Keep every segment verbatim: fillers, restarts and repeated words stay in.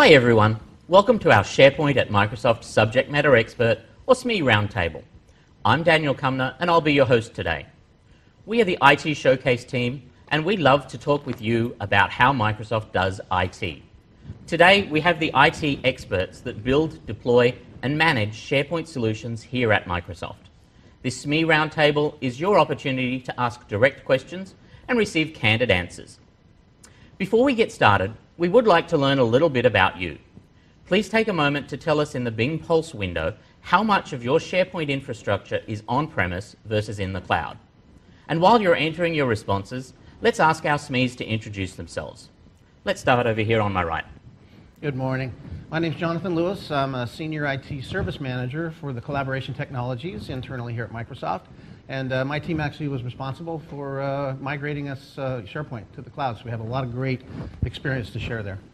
Hi everyone, welcome to our SharePoint at Microsoft Subject Matter Expert, or S M E Roundtable. I'm Daniel Cumner and I'll be your host today. We are the I T Showcase team and we love to talk with you about how Microsoft does I T. Today we have the I T experts that build, deploy and manage SharePoint solutions here at Microsoft. This S M E Roundtable is your opportunity to ask direct questions and receive candid answers. Before we get started, we would like to learn a little bit about you. Please take a moment to tell us in the Bing Pulse window how much of your SharePoint infrastructure is on-premise versus in the cloud. And while you're entering your responses, let's ask our S M Es to introduce themselves. Let's start over here on my right. Good morning. My name is Jonathan Lewis. I'm a Senior I T Service Manager for the Collaboration Technologies internally here at Microsoft. And uh, my team actually was responsible for uh, migrating us uh, SharePoint to the cloud, so we have a lot of great experience to share there.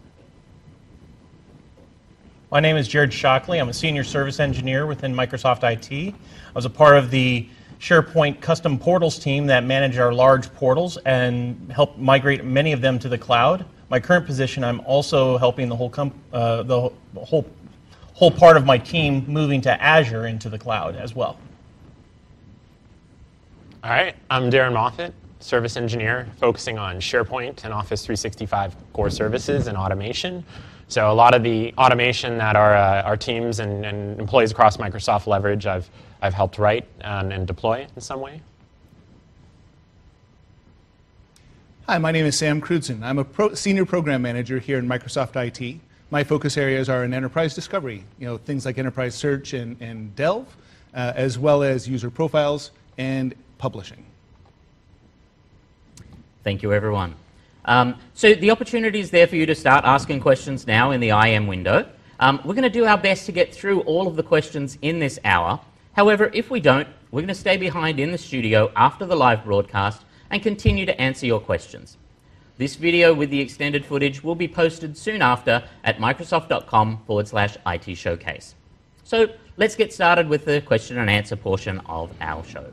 My name is Jared Shockley. I'm a Senior Service Engineer within Microsoft I T. I was a part of the SharePoint Custom Portals team that managed our large portals and helped migrate many of them to the cloud. My current position, I'm also helping the whole comp uh, the whole whole part of my team moving to Azure into the cloud as well. All right, I'm Darren Moffett, Service Engineer, focusing on SharePoint and Office three sixty-five core services and automation. So a lot of the automation that our uh, our teams and, and employees across Microsoft leverage, I've I've helped write and, and deploy in some way. Hi, my name is Sam Crudson. I'm a pro Senior Program Manager here in Microsoft I T. My focus areas are in enterprise discovery, you know, things like enterprise search and, and Delve, uh, as well as user profiles and publishing. Thank you, everyone. Um, so the opportunity is there for you to start asking questions now in the I M window. Um, we're going to do our best to get through all of the questions in this hour. However, if we don't, we're going to stay behind in the studio after the live broadcast and continue to answer your questions. This video with the extended footage will be posted soon after at microsoft.com forward slash IT Showcase. So let's get started with the question and answer portion of our show.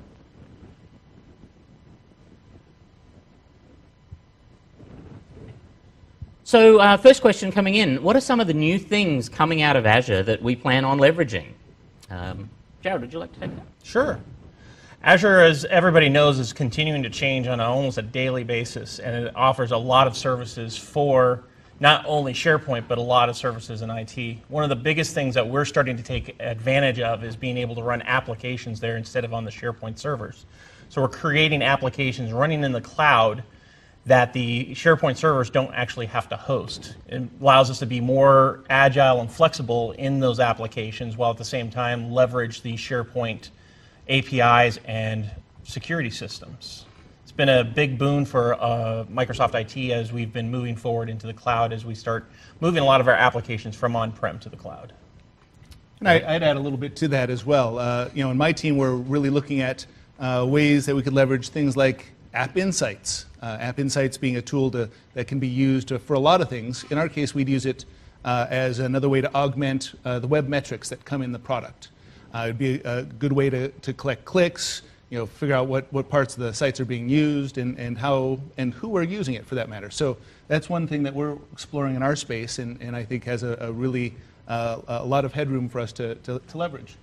So uh, first question coming in, what are some of the new things coming out of Azure that we plan on leveraging? Um, Jared, would you like to take that? Sure. Azure, as everybody knows, is continuing to change on almost a daily basis, and it offers a lot of services for not only SharePoint, but a lot of services in I T. One of the biggest things that we're starting to take advantage of is being able to run applications there instead of on the SharePoint servers. So we're creating applications running in the cloud that the SharePoint servers don't actually have to host. It allows us to be more agile and flexible in those applications while at the same time leverage the SharePoint A P Is and security systems. It's been a big boon for uh, Microsoft I T as we've been moving forward into the cloud as we start moving a lot of our applications from on-prem to the cloud. And I, I'd add a little bit to that as well. Uh, you know, in my team, we're really looking at uh, ways that we could leverage things like App Insights. Uh, App Insights being a tool to, that can be used to, for a lot of things. In our case, we'd use it uh, as another way to augment uh, the web metrics that come in the product. Uh, it'd be a good way to, to collect clicks, you know, figure out what, what parts of the sites are being used and, and how and who are using it for that matter. So that's one thing that we're exploring in our space and, and I think has a, a really uh, a lot of headroom for us to, to, to leverage.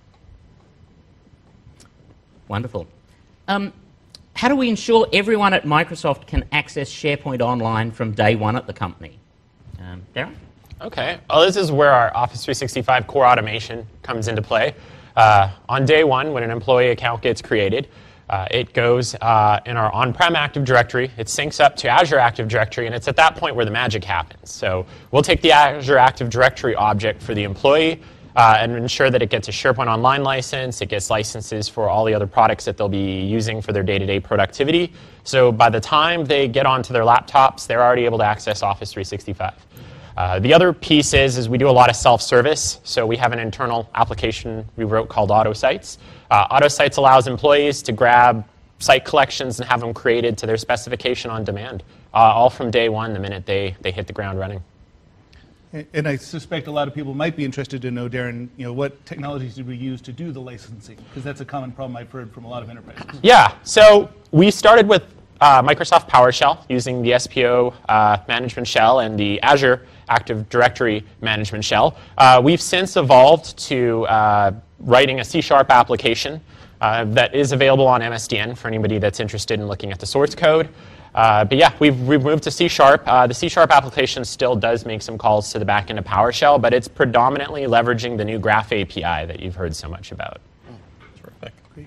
Wonderful. Um, how do we ensure everyone at Microsoft can access SharePoint Online from day one at the company? Um, Darren? Okay, well, this is where our Office three sixty-five core automation comes into play. Uh, on day one, when an employee account gets created, uh, it goes uh, in our on-prem Active Directory, it syncs up to Azure Active Directory, and it's at that point where the magic happens. So we'll take the Azure Active Directory object for the employee uh, and ensure that it gets a SharePoint Online license, it gets licenses for all the other products that they'll be using for their day-to-day productivity. So by the time they get onto their laptops, they're already able to access Office three sixty-five. Uh, the other piece is, is we do a lot of self-service. So we have an internal application we wrote called AutoSites. Uh, AutoSites allows employees to grab site collections and have them created to their specification on demand, uh, all from day one, the minute they, they hit the ground running. And, and I suspect a lot of people might be interested to know, Darren, you know, what technologies did we use to do the licensing? Because that's a common problem I've heard from a lot of enterprises. Yeah, so we started with uh, Microsoft PowerShell using the S P O uh, management shell and the Azure Active Directory management shell. Uh, we've since evolved to uh, writing a C sharp application uh, that is available on M S D N for anybody that's interested in looking at the source code. Uh, but yeah, we've, we've moved to C sharp. Uh, the C sharp application still does make some calls to the back end of PowerShell, but it's predominantly leveraging the new Graph A P I that you've heard so much about. Terrific. Great.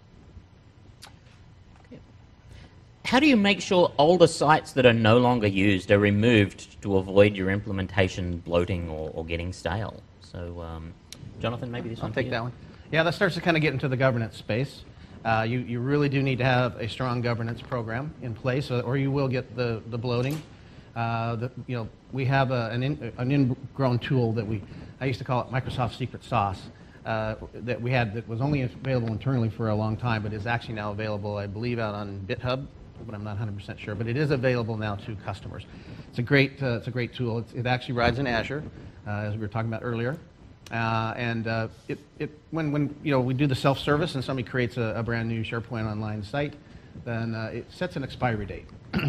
How do you make sure older sites that are no longer used are removed to avoid your implementation bloating or, or getting stale? So, um, Jonathan, maybe this I'll one. take that one. Yeah, that starts to kind of get into the governance space. Uh, you, you really do need to have a strong governance program in place, or, or you will get the, the bloating. Uh, the, you know, we have a, an, in, an ingrown tool that we, I used to call it Microsoft Secret Sauce, uh, that we had that was only available internally for a long time, but is actually now available, I believe, out on GitHub, but I'm not one hundred percent sure. But it is available now to customers. It's a great, uh, it's a great tool. It's, it actually rides in Azure, uh, as we were talking about earlier. Uh, and uh, it, it, when, when you know, we do the self-service and somebody creates a, a brand new SharePoint Online site, then uh, it sets an expiry date.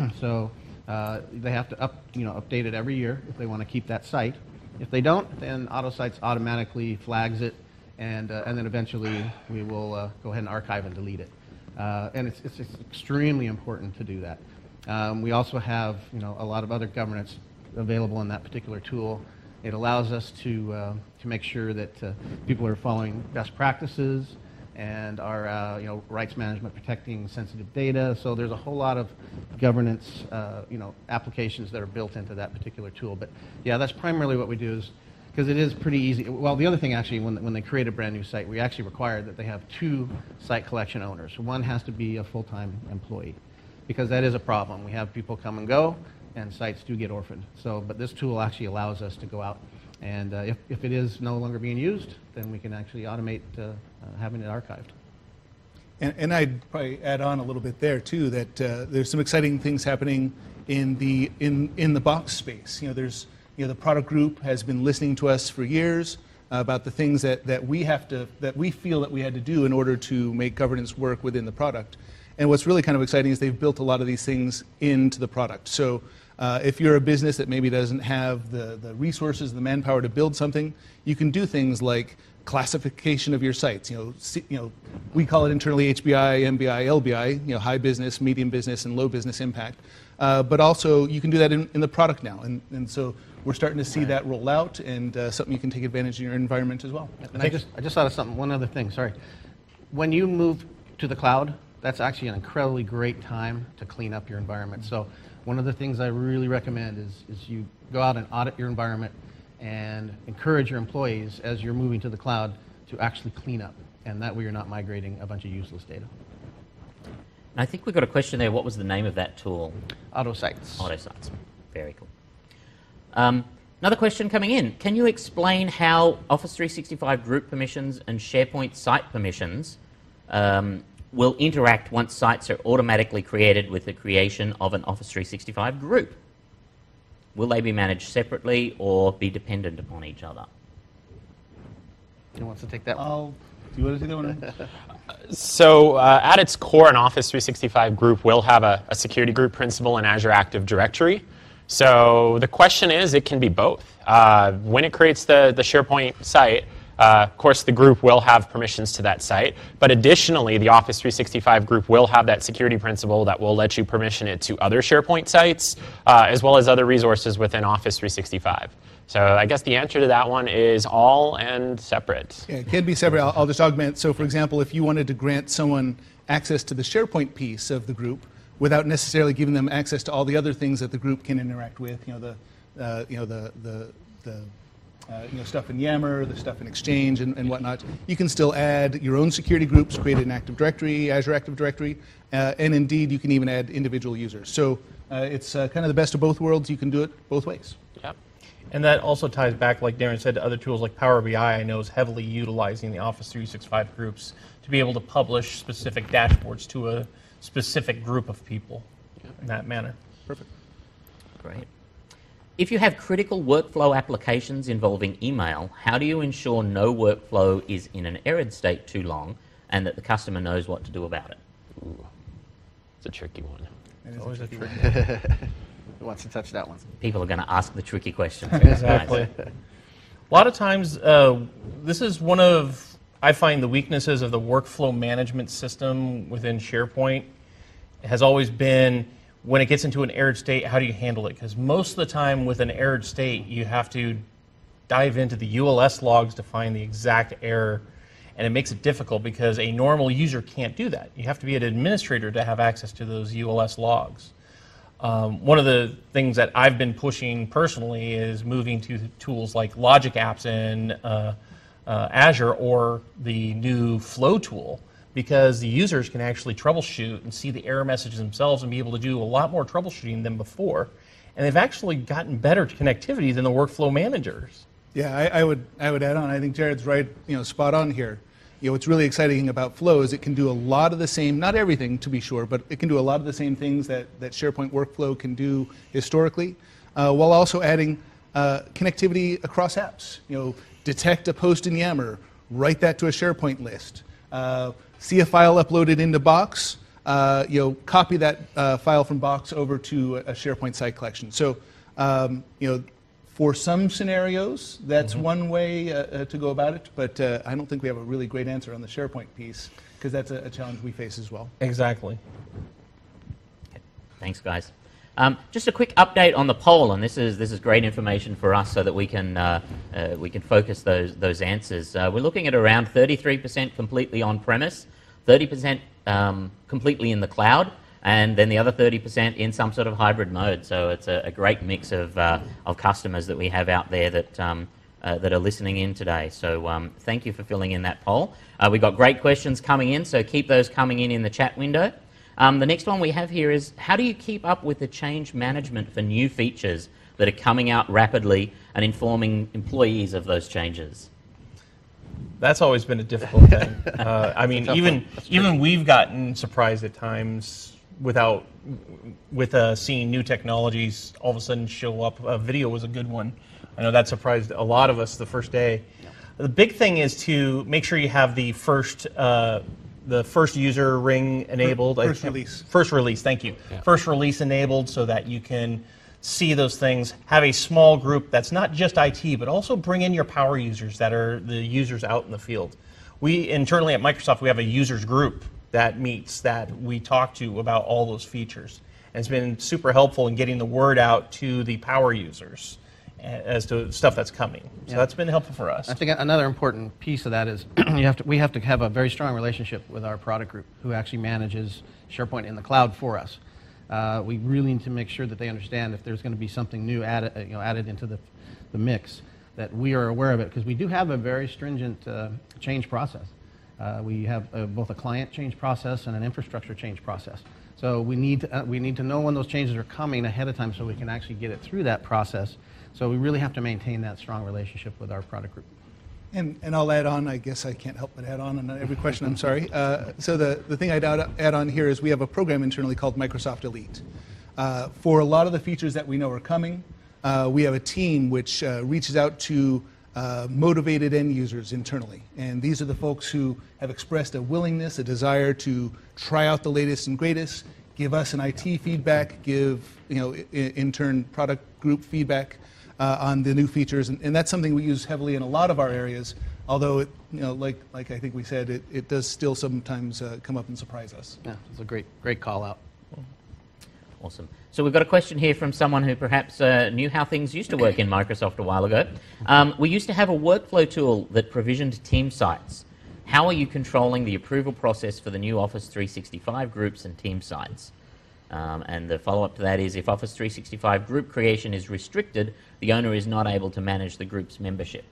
So uh, they have to up, you know, update it every year if they want to keep that site. If they don't, then AutoSites automatically flags it, and, uh, and then eventually we will uh, go ahead and archive and delete it. Uh, and it's, it's, it's extremely important to do that. Um, we also have, you know, a lot of other governance available in that particular tool. It allows us to, uh, to make sure that uh, people are following best practices and are uh, you know, rights management, protecting sensitive data. So there's a whole lot of governance uh, you know, applications that are built into that particular tool. But yeah, that's primarily what we do, is because it is pretty easy. Well, the other thing actually, when, when they create a brand new site, we actually require that they have two site collection owners. One has to be a full-time employee, because that is a problem. We have people come and go, and sites do get orphaned. So, but this tool actually allows us to go out, and uh, if, if it is no longer being used, then we can actually automate uh, uh, having it archived. And, and I'd probably add on a little bit there too, that uh, there's some exciting things happening in the in in the box space. You know, there's you know the product group has been listening to us for years uh, about the things that that we have to that we feel that we had to do in order to make governance work within the product. And what's really kind of exciting is they've built a lot of these things into the product. So uh, if you're a business that maybe doesn't have the, the resources, the manpower to build something, you can do things like classification of your sites. You know, C, you know, we call it internally H B I, M B I, L B I, you know, high business, medium business, and low business impact. Uh, but also you can do that in, in the product now. And, and so we're starting to see that roll out, and uh, something you can take advantage in your environment as well. And I just, I just thought of something, one other thing, sorry. When you move to the cloud, that's actually an incredibly great time to clean up your environment. So one of the things I really recommend is, is you go out and audit your environment and encourage your employees as you're moving to the cloud to actually clean up. And that way you're not migrating a bunch of useless data. I think we've got a question there. What was the name of that tool? AutoSites. AutoSites. Very cool. Um, another question coming in. Can you explain how Office three sixty-five group permissions and SharePoint site permissions um, will interact once sites are automatically created with the creation of an Office three sixty-five group? Will they be managed separately or be dependent upon each other? Who wants to take that one? I'll, do you want to take that one? So uh, at its core, an Office three sixty-five group will have a, a security group principal in Azure Active Directory. So the question is, it can be both. Uh, when it creates the, the SharePoint site, Uh, of course, the group will have permissions to that site, but additionally, the Office three sixty-five group will have that security principal that will let you permission it to other SharePoint sites, uh, as well as other resources within Office three sixty-five. So I guess the answer to that one is all and separate. Yeah, it can be separate. I'll, I'll just augment. So for example, if you wanted to grant someone access to the SharePoint piece of the group without necessarily giving them access to all the other things that the group can interact with, you know, the, uh, you know, the, the, the Uh, you know, stuff in Yammer, the stuff in Exchange, and, and whatnot. You can still add your own security groups, create an Active Directory, Azure Active Directory, uh, and indeed you can even add individual users. So uh, it's uh, kind of the best of both worlds. You can do it both ways. Yep. And that also ties back, like Darren said, to other tools like Power B I. I know is heavily utilizing the Office three sixty-five groups to be able to publish specific dashboards to a specific group of people in that manner. Perfect. Great. If you have critical workflow applications involving email, how do you ensure no workflow is in an errored state too long and that the customer knows what to do about it? Ooh, it's a tricky one. It's always a tricky one. Who wants to touch that one? People are going to ask the tricky questions. Exactly. A lot of times, uh, this is one of, I find, the weaknesses of the workflow management system within SharePoint. It has always been, when it gets into an errored state, how do you handle it? Because most of the time with an errored state, you have to dive into the U L S logs to find the exact error. And it makes it difficult because a normal user can't do that. You have to be an administrator to have access to those U L S logs. Um, one of the things that I've been pushing personally is moving to tools like Logic Apps in uh, uh, Azure or the new Flow tool, because the users can actually troubleshoot and see the error messages themselves and be able to do a lot more troubleshooting than before. And they've actually gotten better connectivity than the workflow managers. Yeah, I, I would I would add on. I think Jared's right, you know, spot on here. You know, what's really exciting about Flow is it can do a lot of the same, not everything to be sure, but it can do a lot of the same things that, that SharePoint Workflow can do historically, uh, while also adding uh, connectivity across apps. You know, detect a post in Yammer, write that to a SharePoint list, uh, see a file uploaded into Box, uh, you know, copy that uh, file from Box over to a SharePoint site collection. So, um, you know, for some scenarios, that's mm-hmm. one way uh, uh, to go about it, but uh, I don't think we have a really great answer on the SharePoint piece, because that's a, a challenge we face as well. Exactly. Okay. Thanks, guys. Um, just a quick update on the poll, and this is this is great information for us so that we can uh, uh, we can focus those those answers. Uh, we're looking at around thirty-three percent completely on premise, thirty percent um, completely in the cloud, and then the other thirty percent in some sort of hybrid mode. So it's a, a great mix of, uh, of customers that we have out there that, um, uh, that are listening in today. So um, thank you for filling in that poll. Uh, we've got great questions coming in, so keep those coming in in the chat window. Um, the next one we have here is, how do you keep up with the change management for new features that are coming out rapidly and informing employees of those changes? That's always been a difficult thing. Uh, I mean, even even we've gotten surprised at times without with uh, seeing new technologies all of a sudden show up. Uh, video was a good one. I know that surprised a lot of us the first day. Yeah. The big thing is to make sure you have the first uh, the first user ring enabled. First release. First release. Thank you. Yeah. First release enabled so that you can see those things. Have a small group that's not just I T, but also bring in your power users that are the users out in the field. We internally at Microsoft, we have a users group that meets, that we talk to about all those features. And it's been super helpful in getting the word out to the power users as to stuff that's coming. So yeah. That's been helpful for us. I think another important piece of that is you have to, we have to have a very strong relationship with our product group who actually manages SharePoint in the cloud for us. Uh, we really need to make sure that they understand if there's going to be something new added, you know, added into the, the mix, that we are aware of it, because we do have a very stringent uh, change process. Uh, we have uh, both a client change process and an infrastructure change process. So we need to, uh, we need to know when those changes are coming ahead of time so we can actually get it through that process. So we really have to maintain that strong relationship with our product group. And, and I'll add on, I guess I can't help but add on on every question, I'm sorry. Uh, so the, the thing I'd add, add on here is we have a program internally called Microsoft Elite. Uh, for a lot of the features that we know are coming, uh, we have a team which uh, reaches out to uh, motivated end users internally. And these are the folks who have expressed a willingness, a desire to try out the latest and greatest, give us an I T feedback, give, you know, in, in turn product group feedback Uh, on the new features, and, and that's something we use heavily in a lot of our areas, although, it, you know, like, like I think we said, it, it does still sometimes uh, come up and surprise us. Yeah, it's a great, great call out. Awesome. So we've got a question here from someone who perhaps uh, knew how things used to work in Microsoft a while ago. Um, we used to have a workflow tool that provisioned team sites. How are you controlling the approval process for the new Office three sixty-five groups and team sites? Um, and the follow-up to that is, if Office three sixty-five group creation is restricted, the owner is not able to manage the group's membership.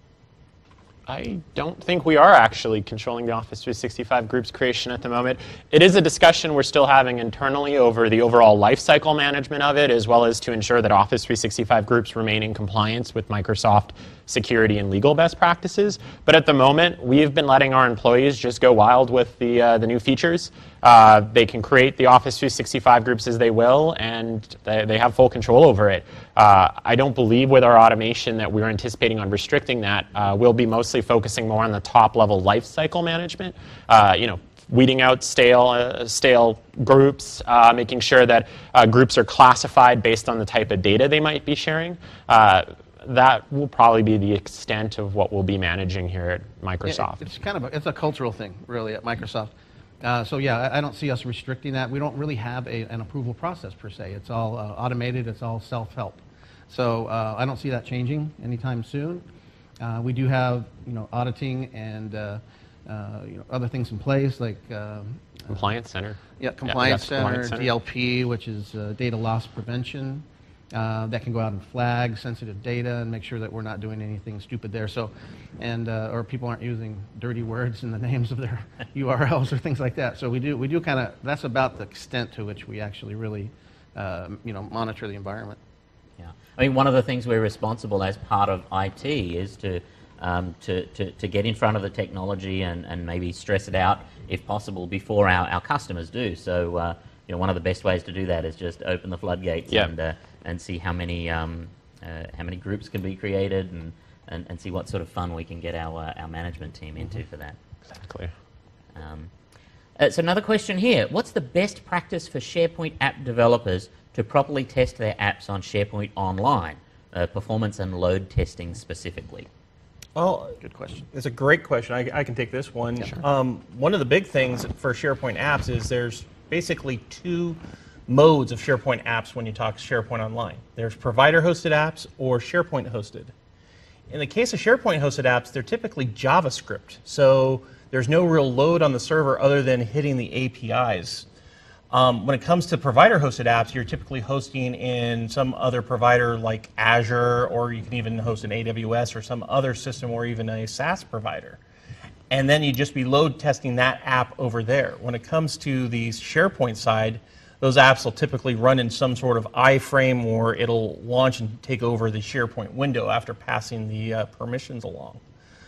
I don't think we are actually controlling the Office three sixty-five groups creation at the moment. It is a discussion we're still having internally over the overall lifecycle management of it, as well as to ensure that Office three sixty-five groups remain in compliance with Microsoft security and legal best practices. But at the moment, we've been letting our employees just go wild with the, uh, the new features. Uh, they can create the Office three sixty-five groups as they will, and they, they have full control over it. Uh, I don't believe with our automation that we're anticipating on restricting that. Uh, we'll be mostly focusing more on the top-level life cycle management. Uh, you know, weeding out stale, uh, stale groups, uh, making sure that uh, groups are classified based on the type of data they might be sharing. Uh, that will probably be the extent of what we'll be managing here at Microsoft. It, it's kind of a, it's a cultural thing, really, at Microsoft. Uh, so yeah, I, I don't see us restricting that. We don't really have a, an approval process per se. It's all uh, automated. It's all self-help. So uh, I don't see that changing anytime soon. Uh, we do have, you know, auditing and uh, uh, you know, other things in place like uh, Compliance Center. Yeah, Compliance, yeah, Center, Compliance Center, D L P, which is uh, data loss prevention. Uh, that can go out and flag sensitive data and make sure that we're not doing anything stupid there. So, and uh, or people aren't using dirty words in the names of their U R Ls or things like that. So we do we do kind of, that's about the extent to which we actually really uh, you know, monitor the environment. Yeah, I mean, one of the things we're responsible as part of I T is to um, to, to to get in front of the technology and and maybe stress it out if possible before our, our customers do. So uh, you know, one of the best ways to do that is just open the floodgates yep. and uh, and see how many um, uh, how many groups can be created and, and, and see what sort of fun we can get our uh, our management team into for that. Exactly. Um, uh, so another question here: what's the best practice for SharePoint app developers to properly test their apps on SharePoint Online, uh, performance and load testing specifically? Well, Good question. it's a great question. I, I can take this one. Sure. Um, one of the big things for SharePoint apps is there's basically two modes of SharePoint apps when you talk SharePoint Online. There's provider-hosted apps or SharePoint-hosted. In the case of SharePoint-hosted apps, they're typically JavaScript, so there's no real load on the server other than hitting the A P Is. Um, when it comes to provider-hosted apps, you're typically hosting in some other provider like Azure, or you can even host in A W S or some other system, or even a SaaS provider. And then you just be load testing that app over there. When it comes to the SharePoint side, those apps will typically run in some sort of iframe, or it'll launch and take over the SharePoint window after passing the uh, permissions along.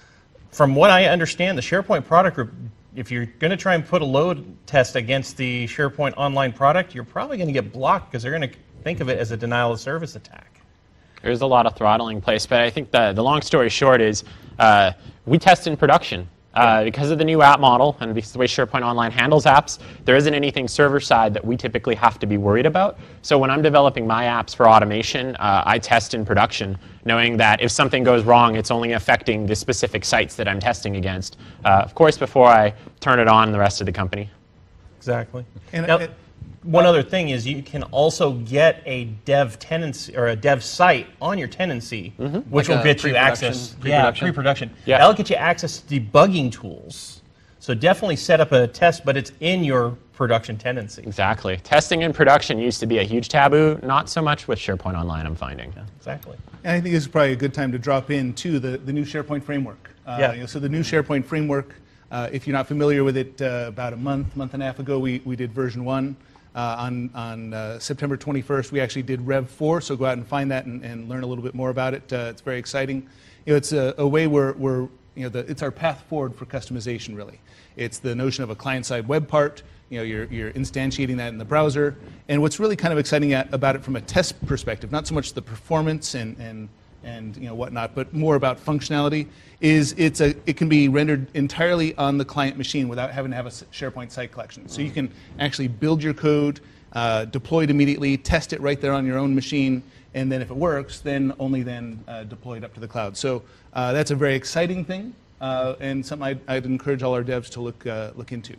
From what I understand, the SharePoint product group, if you're going to try and put a load test against the SharePoint Online product, you're probably going to get blocked because they're going to think of it as a denial of service attack. There's a lot of throttling place, but I think the, the long story short is uh, we test in production. Uh, because of the new app model and because of the way SharePoint Online handles apps, there isn't anything server-side that we typically have to be worried about. So when I'm developing my apps for automation, uh, I test in production, knowing that if something goes wrong, it's only affecting the specific sites that I'm testing against. Uh, of course, before I turn it on the rest of the company. Exactly. And now, it- one other thing is you can also get a dev tenancy or a dev site on your tenancy, which Like will a get you pre-production- access. Yeah, pre-production? pre-production. Yeah. That'll get you access to debugging tools. So definitely set up a test, but it's in your production tenancy. Exactly. Testing in production used to be a huge taboo, not so much with SharePoint Online, I'm finding. Yeah, exactly. And I think this is probably a good time to drop in, too, the, the new SharePoint framework. Uh, Yeah. you know, so the new SharePoint framework, uh, if you're not familiar with it, uh, about a month, month and a half ago, we, we did version one. Uh, on on uh, September twenty-first, we actually did Rev four, so go out and find that and, and learn a little bit more about it. Uh, it's very exciting. You know, it's a, a way where, where you know, the, it's our path forward for customization, really. It's the notion of a client-side web part. You know, you're, you're instantiating that in the browser. And what's really kind of exciting at, about it from a test perspective, not so much the performance and, and, and you know, whatnot, but more about functionality, is it's a, it can be rendered entirely on the client machine without having to have a SharePoint site collection. So you can actually build your code, uh, deploy it immediately, test it right there on your own machine, and then if it works, then only then uh, deploy it up to the cloud. So uh, that's a very exciting thing, uh, and something I'd, I'd encourage all our devs to look, uh, look into.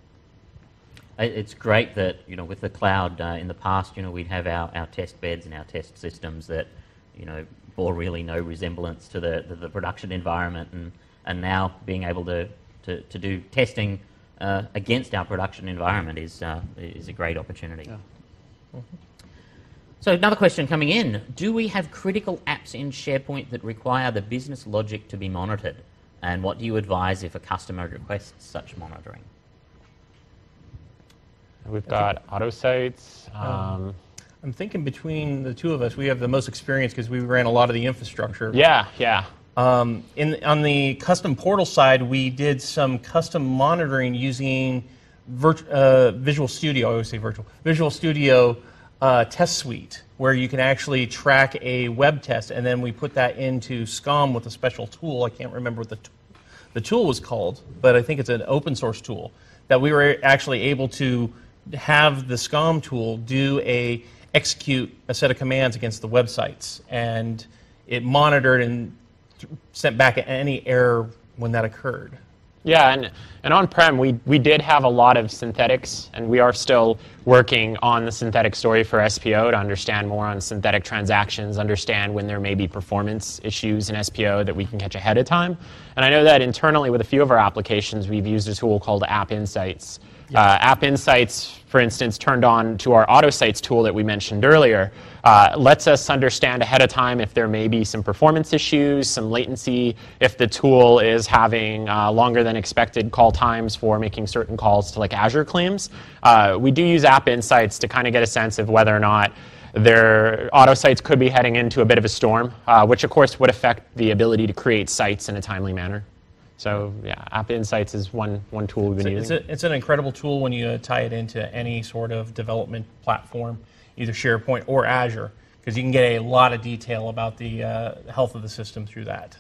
It's great that, you know, with the cloud, uh, in the past, you know, we'd have our, our test beds and our test systems that, you know, bore really no resemblance to the, the, the production environment, and, and now being able to, to, to do testing uh, against our production environment is, uh, is a great opportunity. Yeah. Mm-hmm. So another question coming in: do we have critical apps in SharePoint that require the business logic to be monitored? And what do you advise if a customer requests such monitoring? We've got auto sites. Um, I'm thinking between the two of us, we have the most experience because we ran a lot of the infrastructure. yeah, yeah. Um, in, on the custom portal side, we did some custom monitoring using virt- uh, Visual Studio. I always say virtual. Visual Studio uh, Test Suite, where you can actually track a web test, and then we put that into SCOM with a special tool. I can't remember what the, t- the tool was called, but I think it's an open source tool that we were actually able to have the SCOM tool do a execute a set of commands against the websites, and it monitored and sent back any error when that occurred. Yeah, and, and on-prem, we, we did have a lot of synthetics, and we are still working on the synthetic story for S P O to understand more on synthetic transactions, understand when there may be performance issues in S P O that we can catch ahead of time. And I know that internally with a few of our applications, we've used a tool called App Insights. Yeah. Uh, App Insights, for instance, turned on to our AutoSites tool that we mentioned earlier, uh, lets us understand ahead of time if there may be some performance issues, some latency, if the tool is having uh, longer than expected call times for making certain calls to like Azure claims. Uh, we do use App Insights to kind of get a sense of whether or not their AutoSites could be heading into a bit of a storm, uh, which of course would affect the ability to create sites in a timely manner. So yeah, App Insights is one, one tool we've been it's using. A, it's an incredible tool when you uh, tie it into any sort of development platform, either SharePoint or Azure, because you can get a lot of detail about the uh, health of the system through that.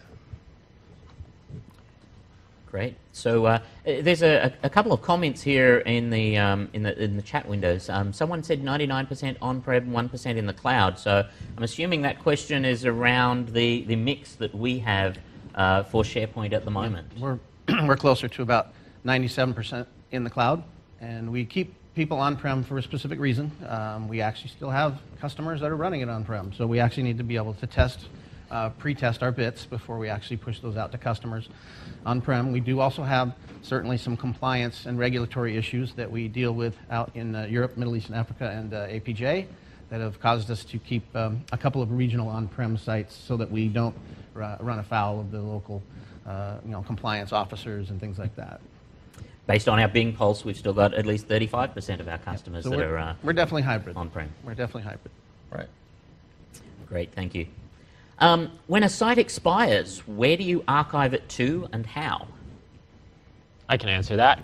Great. So uh, there's a, a couple of comments here in the um, in the in the chat windows. Um, someone said ninety-nine percent on-prem, one percent in the cloud. So I'm assuming that question is around the the mix that we have Uh, for SharePoint at the moment. We're, we're closer to about ninety-seven percent in the cloud, and we keep people on-prem for a specific reason. Um, we actually still have customers that are running it on-prem, so we actually need to be able to test, uh, pre-test our bits before we actually push those out to customers on-prem. We do also have certainly some compliance and regulatory issues that we deal with out in uh, Europe, Middle East, and Africa, and uh, A P J that have caused us to keep um, a couple of regional on-prem sites so that we don't run afoul of the local uh, you know, compliance officers and things like that. Based on our Bing Pulse, we've still got at least thirty-five percent of our customers so that we're, are uh, we're definitely hybrid. on-prem. We're definitely hybrid. Right. Great, thank you. Um, when a site expires, where do you archive it to and how? I can answer that.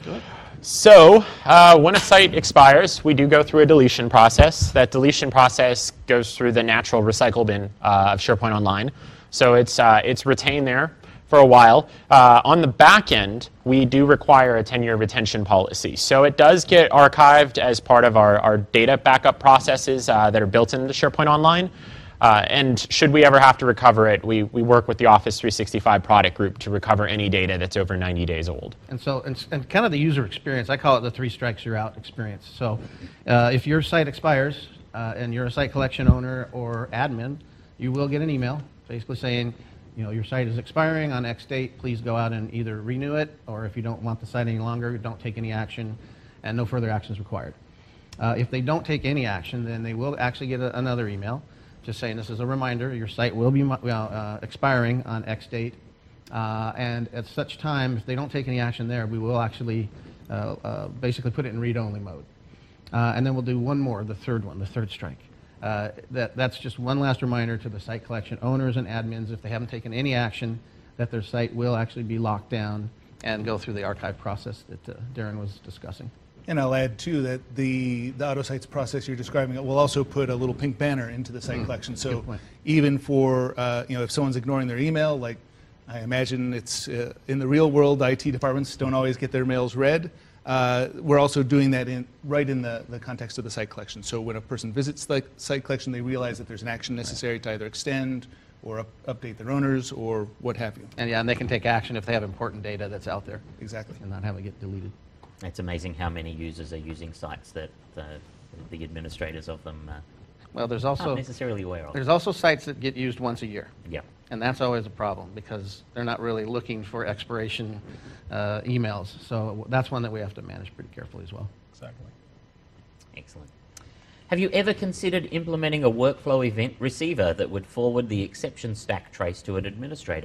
So uh, when a site expires, we do go through a deletion process. That deletion process goes through the natural recycle bin uh, of SharePoint Online. So it's, uh, it's retained there for a while. Uh, on the back end, we do require a ten-year retention policy. So it does get archived as part of our, our data backup processes uh, that are built into SharePoint Online. Uh, and should we ever have to recover it, we, we work with the Office three sixty-five product group to recover any data that's over ninety days old. And so, and, and kind of the user experience, I call it the three strikes you're out experience. So uh, if your site expires uh, and you're a site collection owner or admin, you will get an email basically saying, you know, your site is expiring on X date, please go out and either renew it, or if you don't want the site any longer, don't take any action, and no further action is required. Uh, if they don't take any action, then they will actually get a, another email just saying this is a reminder, your site will be uh, expiring on X date, uh, and at such time, if they don't take any action there, we will actually uh, uh, basically put it in read-only mode. Uh, and then we'll do one more, the third one, the third strike. Uh, that, that's just one last reminder to the site collection owners and admins, if they haven't taken any action, that their site will actually be locked down and go through the archive process that uh, Darren was discussing. And I'll add, too, that the, the AutoSites process you're describing will also put a little pink banner into the site mm, collection. So even for, uh, you know, if someone's ignoring their email, like I imagine it's uh, in the real world, I T departments don't always get their mails read. Uh, we're also doing that in, right in the, the context of the site collection. So when a person visits the site collection, they realize that there's an action necessary right. to either extend or up, update their owners or what have you. And yeah, and they can take action if they have important data that's out there. Exactly. And not have it get deleted. It's amazing how many users are using sites that uh, the administrators of them uh, well, there's also aren't necessarily aware of. There's also sites that get used once a year. Yeah. And that's always a problem because they're not really looking for expiration uh, emails. So that's one that we have to manage pretty carefully as well. Exactly. Excellent. Have you ever considered implementing a workflow event receiver that would forward the exception stack trace to an administrator?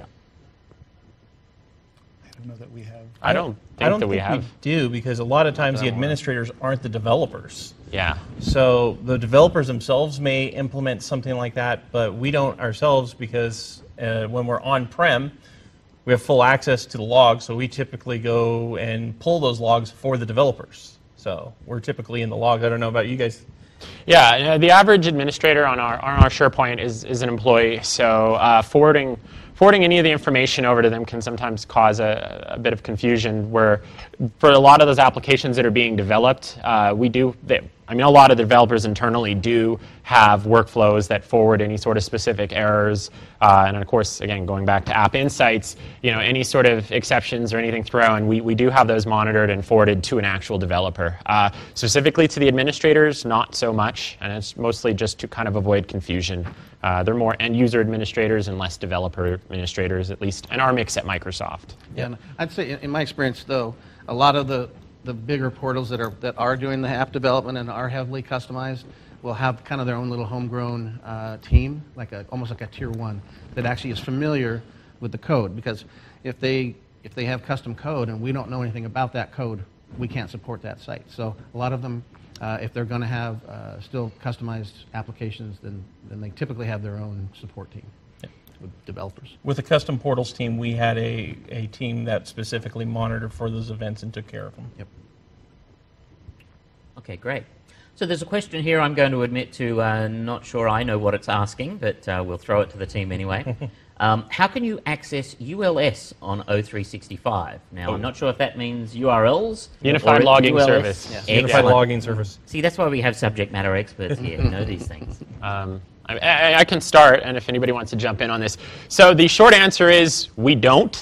I don't know that we have. I don't think I don't that we think have. we do because a lot of times the administrators aren't the developers. Yeah. So the developers themselves may implement something like that, but we don't ourselves because uh, when we're on-prem, we have full access to the logs, so we typically go and pull those logs for the developers. So we're typically in the logs. I don't know about you guys. Yeah, uh, the average administrator on our on our SharePoint is, is an employee, so uh, forwarding forwarding any of the information over to them can sometimes cause a, a bit of confusion where for a lot of those applications that are being developed, uh, we do, they, I mean, a lot of the developers internally do have workflows that forward any sort of specific errors. Uh, and of course, again, going back to App Insights, you know, any sort of exceptions or anything thrown, we, we do have those monitored and forwarded to an actual developer. Uh, specifically to the administrators, not so much, and it's mostly just to kind of avoid confusion. Uh, they're more end-user administrators and less developer administrators, at least in our mix at Microsoft. Yeah, and I'd say, in, in my experience, though, a lot of the the bigger portals that are that are doing the app development and are heavily customized will have kind of their own little homegrown uh, team, like a almost like a tier one that actually is familiar with the code. Because if they if they have custom code and we don't know anything about that code, we can't support that site. So a lot of them, uh, if they're going to have uh, still customized applications, then then they typically have their own support team. With developers. With the custom portals team, we had a, a team that specifically monitored for those events and took care of them. Yep. Okay, great. So there's a question here I'm going to admit to uh, not sure I know what it's asking, but uh, we'll throw it to the team anyway. um, how can you access U L S on O three sixty-five? Now, oh. I'm not sure if that means U R Ls. Unified Logging U L S. Service. Yeah. Unified Logging Service. See, that's why we have subject matter experts here who know these things. Um, I, I can start, and if anybody wants to jump in on this. So the short answer is we don't.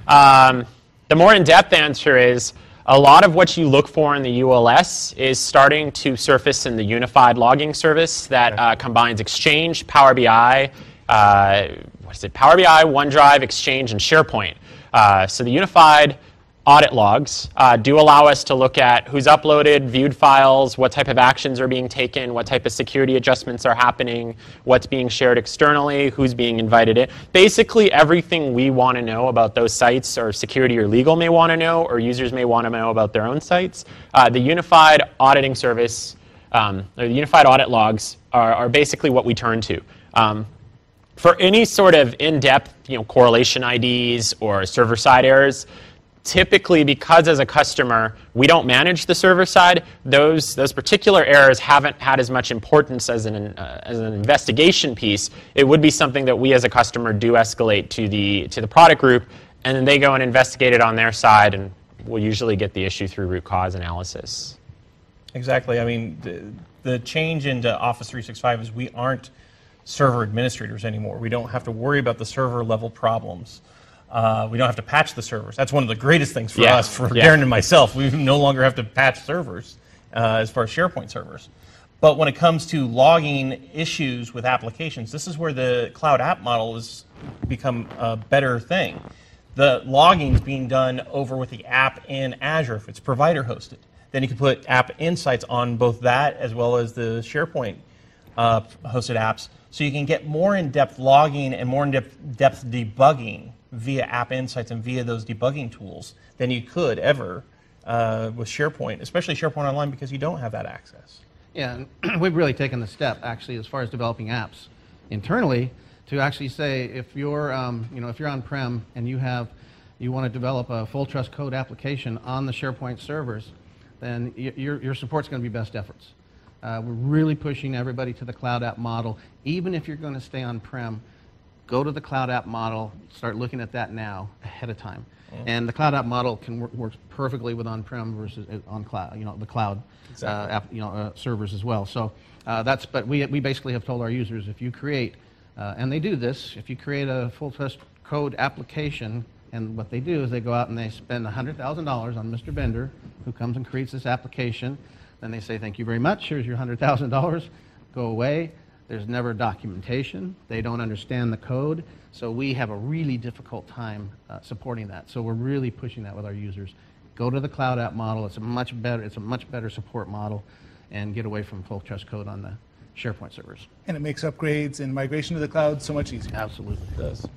Um, the more in-depth answer is a lot of what you look for in the U L S is starting to surface in the Unified Logging Service that uh, combines Exchange, Power B I, uh, what is it? Power B I, OneDrive, Exchange, and SharePoint. Uh, so the Unified audit logs uh, do allow us to look at who's uploaded, viewed files, what type of actions are being taken, what type of security adjustments are happening, what's being shared externally, who's being invited in. Basically everything we want to know about those sites, or security or legal may want to know, or users may want to know about their own sites. Uh, the Unified Auditing Service, um, or the Unified Audit Logs are, are basically what we turn to. Um, for any sort of in-depth, you know, correlation I Ds or server-side errors, typically, because as a customer, we don't manage the server side, those, those particular errors haven't had as much importance as an, uh, as an investigation piece. It would be something that we as a customer do escalate to the, to the product group, and then they go and investigate it on their side, and we'll usually get the issue through root cause analysis. Exactly. I mean, the, the change into Office three sixty-five is we aren't server administrators anymore. We don't have to worry about the server level problems. Uh, we don't have to patch the servers. That's one of the greatest things for yeah. us, for yeah. Darren and myself. We no longer have to patch servers uh, as far as SharePoint servers. But when it comes to logging issues with applications, this is where the cloud app model has become a better thing. The logging is being done over with the app in Azure if it's provider hosted. Then you can put App Insights on both that as well as the SharePoint uh, hosted apps, so you can get more in-depth logging and more in-depth depth debugging via App Insights and via those debugging tools than you could ever uh, with SharePoint, especially SharePoint Online, because you don't have that access. Yeah, and we've really taken the step, actually, as far as developing apps internally, to actually say if you're, um, you know, if you're on-prem and you have, you want to develop a full trust code application on the SharePoint servers, then y your your support's going to be best efforts. Uh, we're really pushing everybody to the cloud app model, even if you're going to stay on-prem. Go to the cloud app model, start looking at that now ahead of time. Mm-hmm. And the cloud app model can work works perfectly with on-prem versus on cloud, you know, the cloud exactly. uh, app, you know, uh, servers as well. So uh, that's, but we, we basically have told our users, if you create, uh, and they do this, if you create a full trust code application, and what they do is they go out and they spend one hundred thousand dollars on Mister Vendor, who comes and creates this application. Then they say, thank you very much, here's your one hundred thousand dollars, go away. There's never documentation. They don't understand the code. So we have a really difficult time uh, supporting that. So we're really pushing that with our users. Go to the cloud app model. It's a much better, it's a much better support model, and get away from full trust code on the SharePoint servers. And it makes upgrades and migration to the cloud so much easier. Absolutely. It does.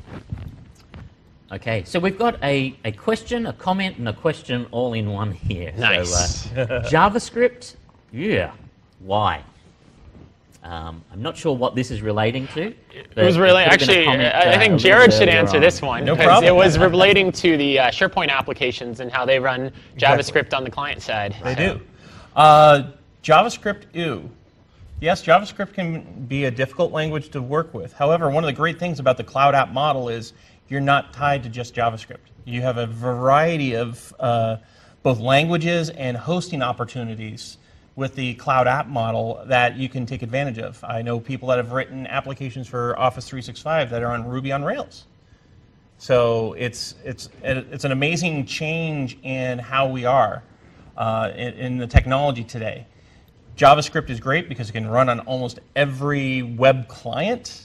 Okay, so we've got a, a question, a comment, and a question all in one here. Nice. So, uh, JavaScript, yeah, why? Um, I'm not sure what this is relating to. It was really, actually, comment, uh, I think Jared should answer on. this one. No because problem. It was relating to the uh, SharePoint applications and how they run JavaScript exactly. on the client side. They so. do. Uh, JavaScript, ew. Yes, JavaScript can be a difficult language to work with. However, one of the great things about the cloud app model is you're not tied to just JavaScript. You have a variety of uh, both languages and hosting opportunities with the cloud app model that you can take advantage of. I know people that have written applications for Office three sixty-five that are on Ruby on Rails. So it's, it's, it's an amazing change in how we are uh, in, in the technology today. JavaScript is great because it can run on almost every web client.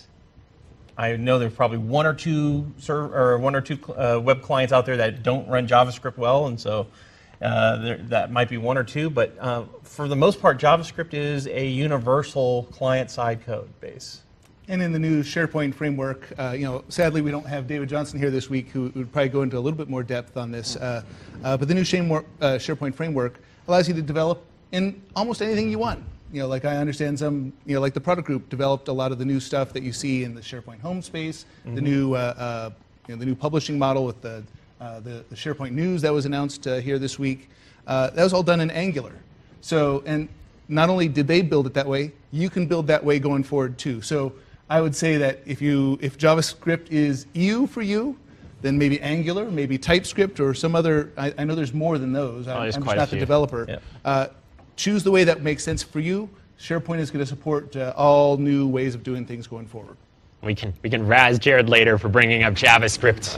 I know there's probably one or two serv or one or two uh, web clients out there that don't run JavaScript well, and so uh, there, that might be one or two. But uh, for the most part, JavaScript is a universal client-side code base. And in the new SharePoint framework, uh, you know, sadly we don't have David Johnson here this week, who would probably go into a little bit more depth on this. Uh, uh, but the new uh, SharePoint framework allows you to develop in almost anything you want. You know, like I understand some, you know, like the product group developed a lot of the new stuff that you see in the SharePoint home space, mm-hmm. the new, uh, uh, you know, the new publishing model with the, uh, the, the SharePoint News that was announced uh, here this week. Uh, that was all done in Angular. So, and not only did they build it that way, you can build that way going forward too. So I would say that if you, if JavaScript is you for you, then maybe Angular, maybe TypeScript, or some other. I, I know there's more than those. Oh, I'm, I'm quite just not a few. the developer. Yep. Uh, choose the way that makes sense for you. SharePoint is going to support uh, all new ways of doing things going forward. We can we can razz Jared later for bringing up JavaScript.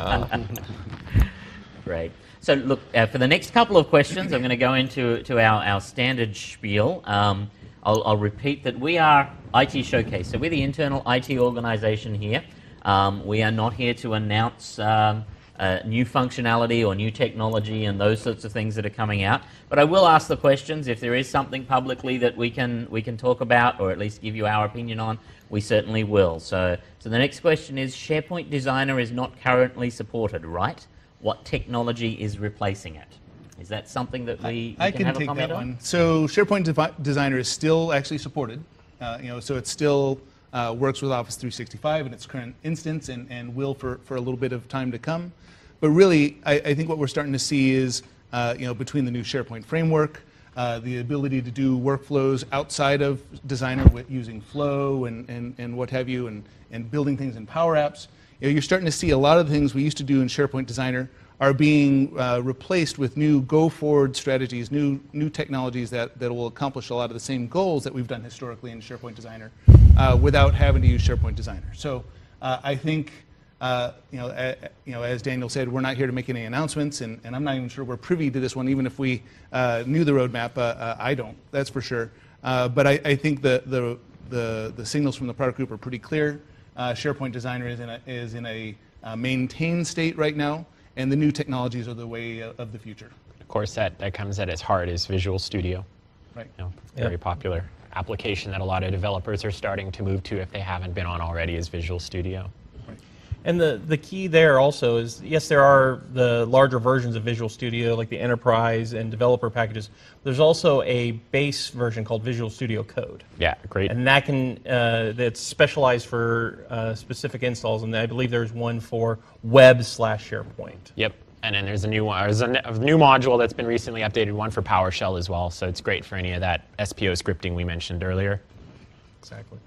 Uh, Great. So look, uh, for the next couple of questions, I'm going to go into to our, our standard spiel. Um, I'll, I'll repeat that we are I T Showcase. So we're the internal I T organization here. Um, we are not here to announce um, uh, new functionality or new technology and those sorts of things that are coming out. But I will ask the questions. If there is something publicly that we can we can talk about, or at least give you our opinion on, we certainly will. So, so the next question is, SharePoint Designer is not currently supported, right? What technology is replacing it? Is that something that we, I, we I can, can have take a comment that on? one. So SharePoint Devi Designer is still actually supported. Uh, you know, so it still uh, works with Office three sixty-five in its current instance, and, and will for, for a little bit of time to come. But really, I, I think what we're starting to see is, uh, you know, between the new SharePoint framework, uh, the ability to do workflows outside of Designer with using Flow and, and, and what have you, and, and building things in Power Apps, you know, you're starting to see a lot of the things we used to do in SharePoint Designer are being uh, replaced with new go-forward strategies, new new technologies that, that will accomplish a lot of the same goals that we've done historically in SharePoint Designer uh, without having to use SharePoint Designer. So uh, I think, uh, you know, uh, you know, as Daniel said, we're not here to make any announcements, and, and I'm not even sure we're privy to this one, even if we uh, knew the roadmap. Uh, uh, I don't, that's for sure. Uh, but I, I think the, the, the, the signals from the product group are pretty clear. Uh, SharePoint Designer is in a, is in a uh, maintained state right now, and the new technologies are the way of the future. Of course, that, that comes at its heart is Visual Studio. Right. You know, very Yep. popular application that a lot of developers are starting to move to if they haven't been on already is Visual Studio. And the, the key there also is, yes, there are the larger versions of Visual Studio, like the enterprise and developer packages. There's also a base version called Visual Studio Code. Yeah, great. And that can, uh, that's specialized for uh, specific installs, and I believe there's one for web slash SharePoint. Yep. And then there's a new one, there's a, a new module that's been recently updated, one for PowerShell as well. So it's great for any of that S P O scripting we mentioned earlier. Exactly.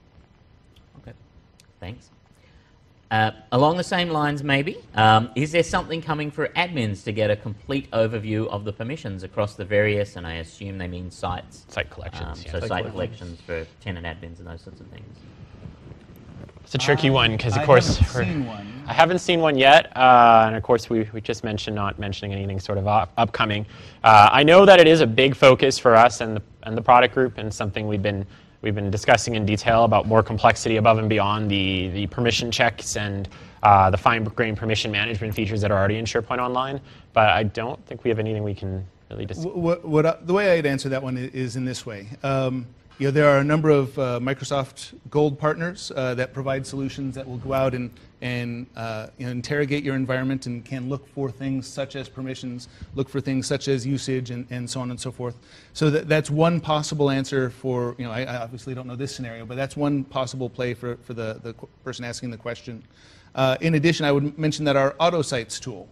Okay, thanks. Uh, along the same lines, maybe, um, is there something coming for admins to get a complete overview of the permissions across the various, and I assume they mean sites? Site collections, Um, yeah. so Site site collections. collections for tenant admins and those sorts of things. It's a tricky one because, of I course, haven't we're- seen one. I haven't seen one yet, uh, and of course we, we just mentioned not mentioning anything sort of up, upcoming. Uh, I know that it is a big focus for us and the, and the product group, and something we've been we've been discussing in detail about more complexity above and beyond the, the permission checks and uh, the fine-grained permission management features that are already in SharePoint Online, but I don't think we have anything we can really discuss. What, what, uh, the way I'd answer that one is in this way. Um, you know, there are a number of uh, Microsoft Gold partners uh, that provide solutions that will go out and, and uh, you know, interrogate your environment and can look for things such as permissions, look for things such as usage, and, and so on and so forth. So that, that's one possible answer for, you know, I, I obviously don't know this scenario, but that's one possible play for, for the, the person asking the question. Uh, in addition, I would mention that our AutoSites tool,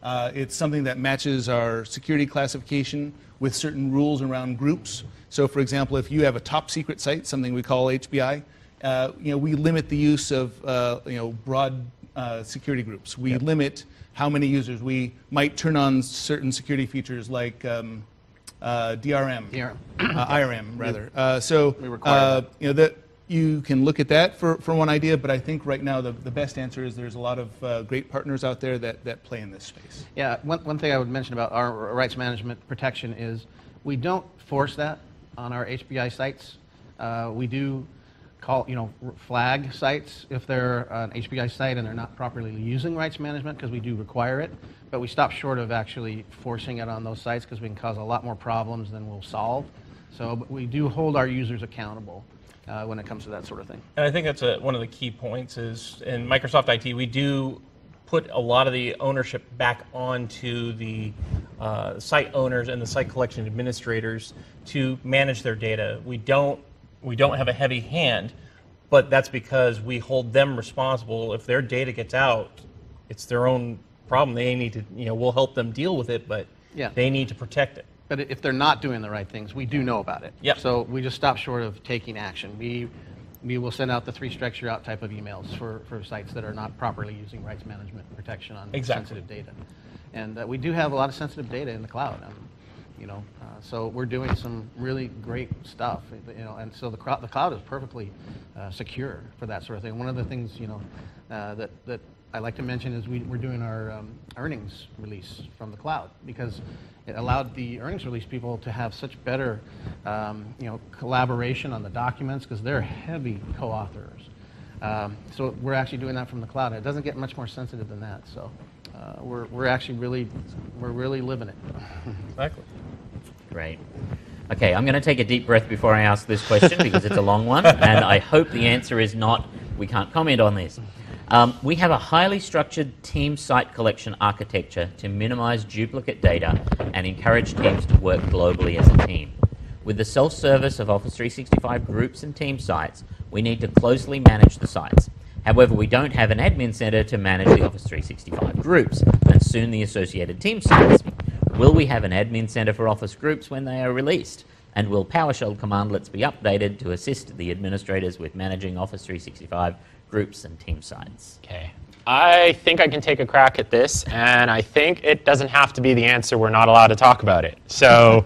Uh, it's something that matches our security classification with certain rules around groups. So, for example, if you have a top secret site, something we call H B I, uh, you know, we limit the use of uh, you know broad uh, security groups. We yep. limit how many users. We might turn on certain security features like um, uh, D R M, D R M. uh, I R M rather. Uh, so, we require uh, that. you know that. You can look at that for, for one idea, but I think right now the, the best answer is there's a lot of uh, great partners out there that, that play in this space. Yeah, one, one thing I would mention about our rights management protection is we don't force that on our H B I sites. Uh, we do call, you know, flag sites if they're an H B I site and they're not properly using rights management, because we do require it, but we stop short of actually forcing it on those sites because we can cause a lot more problems than we'll solve. So but we do hold our users accountable Uh, when it comes to that sort of thing. And I think that's a, one of the key points is in Microsoft I T, we do put a lot of the ownership back onto the uh, site owners and the site collection administrators to manage their data. We don't, we don't have a heavy hand, but that's because we hold them responsible. If their data gets out, it's their own problem. They need to, you know, we'll help them deal with it, but yeah. they need to protect it. But if they're not doing the right things, we do know about it. Yep. So we just stop short of taking action. We we will send out the three strikes you're out type of emails for, for sites that are not properly using rights management protection on exactly. sensitive data. And uh, we do have a lot of sensitive data in the cloud. Um, you know, uh, so we're doing some really great stuff. You know, and so the cloud the cloud is perfectly uh, secure for that sort of thing. One of the things you know uh, that that I like to mention is we, we're doing our um, earnings release from the cloud, because it allowed the earnings release people to have such better, um, you know, collaboration on the documents, because they're heavy co-authors. Um, so we're actually doing that from the cloud. It doesn't get much more sensitive than that. So uh, we're we're actually really we're really living it. Exactly. Great. Okay, I'm going to take a deep breath before I ask this question because it's a long one, and I hope the answer is not, we can't comment on this. Um, we have a highly structured team site collection architecture to minimize duplicate data and encourage teams to work globally as a team. With the self-service of Office three sixty-five groups and team sites, we need to closely manage the sites. However, we don't have an admin center to manage the Office three sixty-five groups and soon the associated team sites. Will we have an admin center for Office groups when they are released? And will PowerShell commandlets be updated to assist the administrators with managing Office three sixty-five groups and team sites? Okay. I think I can take a crack at this, and I think it doesn't have to be the answer. We're not allowed to talk about it. So,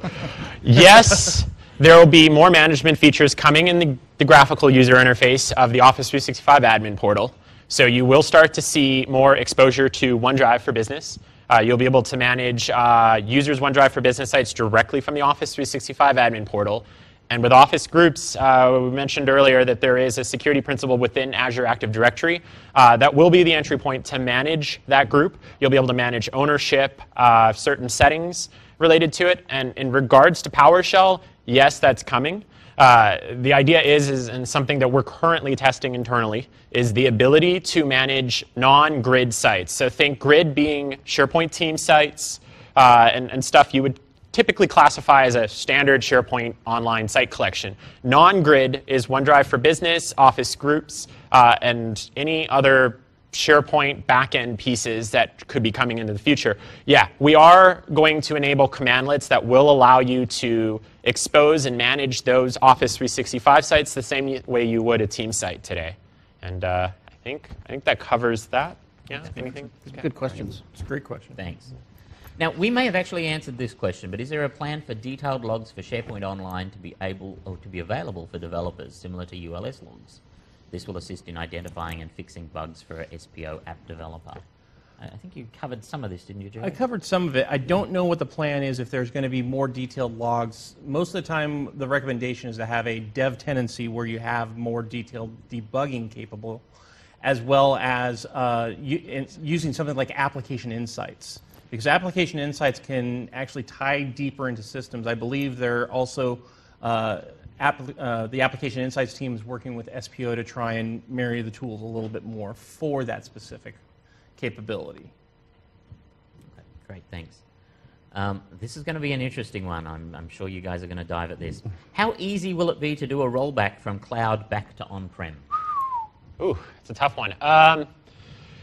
yes, there will be more management features coming in the, the graphical user interface of the Office three sixty-five admin portal. So you will start to see more exposure to OneDrive for Business. Uh, you'll be able to manage uh, users' OneDrive for Business sites directly from the Office three sixty-five admin portal. And with Office groups, uh, we mentioned earlier that there is a security principle within Azure Active Directory. Uh, that will be the entry point to manage that group. You'll be able to manage ownership, uh, certain settings related to it. And in regards to PowerShell, yes, that's coming. Uh, the idea is, is, and something that we're currently testing internally, is the ability to manage non-grid sites. So think grid being SharePoint team sites uh, and, and stuff you would typically classify as a standard SharePoint online site collection. Non-grid is OneDrive for Business, Office groups, uh, and any other SharePoint backend pieces that could be coming into the future. Yeah, we are going to enable commandlets that will allow you to expose and manage those Office three sixty-five sites the same way you would a team site today. And uh, I think I think that covers that. Yeah, anything? Okay. Good questions. It's a great question. Thanks. Now, we may have actually answered this question, but is there a plan for detailed logs for SharePoint Online to be able or to be available for developers, similar to U L S logs? This will assist in identifying and fixing bugs for an S P O app developer. I think you covered some of this, didn't you, Joe? I covered some of it. I don't know what the plan is, if there's going to be more detailed logs. Most of the time, the recommendation is to have a dev tenancy where you have more detailed debugging capable, as well as uh, u- using something like Application Insights. Because Application Insights can actually tie deeper into systems. I believe they're also, uh, app, uh, the Application Insights team is working with S P O to try and marry the tools a little bit more for that specific capability. Okay, great, thanks. Um, this is going to be an interesting one. I'm, I'm sure you guys are going to dive at this. How easy will it be to do a rollback from cloud back to on-prem? Ooh, it's a tough one. Um,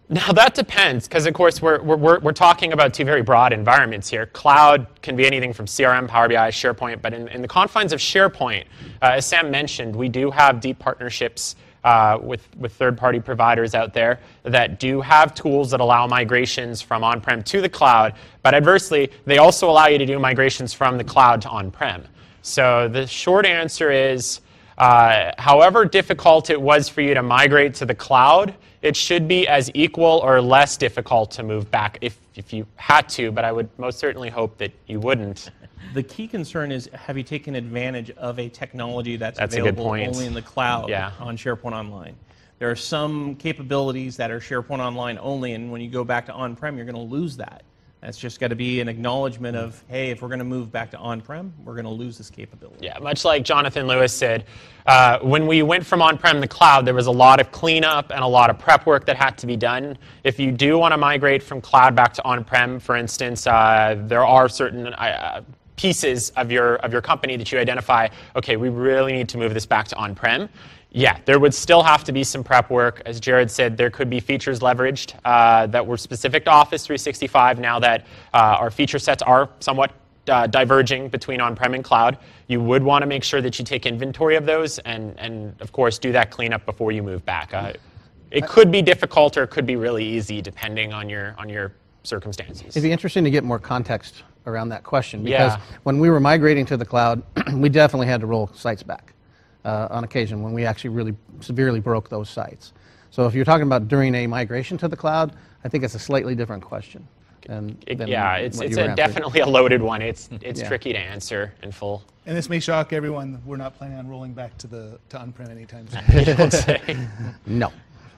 Now that depends, because of course we're, we're, we're talking about two very broad environments here. Cloud can be anything from C R M, Power B I, SharePoint, but in, in the confines of SharePoint, uh, as Sam mentioned, we do have deep partnerships uh, with, with third-party providers out there that do have tools that allow migrations from on-prem to the cloud, but adversely, they also allow you to do migrations from the cloud to on-prem. So the short answer is, uh, however difficult it was for you to migrate to the cloud, it should be as equal or less difficult to move back if, if you had to, but I would most certainly hope that you wouldn't. The key concern is, have you taken advantage of a technology that's, That's a good available point. only in the cloud Yeah. on SharePoint Online? There are some capabilities that are SharePoint Online only, and when you go back to on-prem, you're going to lose that. That's just got to be an acknowledgement of, hey, if we're going to move back to on-prem, we're going to lose this capability. Yeah, much like Jonathan Lewis said, uh, when we went from on-prem to the cloud, there was a lot of cleanup and a lot of prep work that had to be done. If you do want to migrate from cloud back to on-prem, for instance, uh, there are certain uh, pieces of your, of your company that you identify, okay, we really need to move this back to on-prem. Yeah, there would still have to be some prep work. As Jared said, there could be features leveraged uh, that were specific to Office three sixty-five now that uh, our feature sets are somewhat uh, diverging between on-prem and cloud. You would want to make sure that you take inventory of those and, and of course, do that cleanup before you move back. Uh, it could be difficult or it could be really easy depending on your, on your circumstances. It'd be interesting to get more context around that question, because Yeah. when we were migrating to the cloud, we definitely had to roll sites back uh, on occasion when we actually really severely broke those sites. So if you're talking about during a migration to the cloud, I think it's a slightly different question. Than, It- than yeah, it's, what it's you were a, answering. definitely a loaded one. It's, it's Yeah. tricky to answer in full. And this may shock everyone. We're not planning on rolling back to the to on-prem anytime soon. You don't say. No.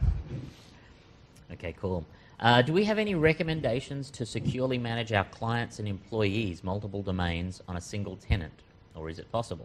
Okay, cool. Uh, do we have any recommendations to securely manage our clients and employees' multiple domains on a single tenant, or is it possible?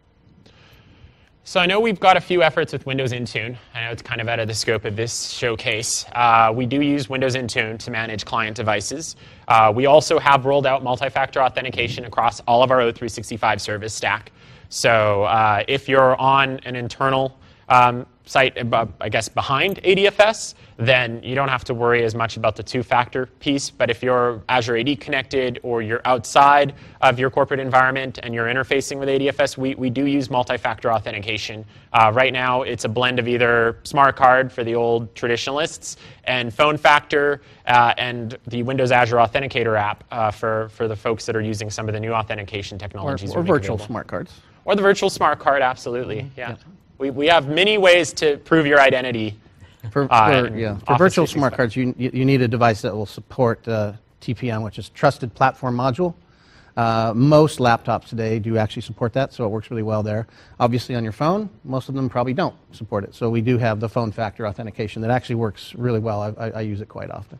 So I know we've got a few efforts with Windows Intune. I know it's kind of out of the scope of this showcase. Uh, we do use Windows Intune to manage client devices. Uh, we also have rolled out multi-factor authentication across all of our O three sixty-five service stack. So uh, if you're on an internal um, site, I guess, behind A D F S, then you don't have to worry as much about the two-factor piece. But if you're Azure A D connected or you're outside of your corporate environment and you're interfacing with A D F S, we, we do use multi-factor authentication. Uh, right now, it's a blend of either Smart Card for the old traditionalists and Phone Factor uh, and the Windows Azure Authenticator app uh, for, for the folks that are using some of the new authentication Or, technologies. or we're making virtual available. smart cards. Or the virtual smart card, absolutely. Yeah. We, we have many ways to prove your identity. For, Uh, for, and yeah, for Office virtual three smart sixty-five. cards, you, you you need a device that will support uh, T P M, which is Trusted Platform Module. Uh, most laptops today do actually support that, so it works really well there. Obviously, on your phone, most of them probably don't support it. So we do have the phone factor authentication that actually works really well. I, I, I use it quite often.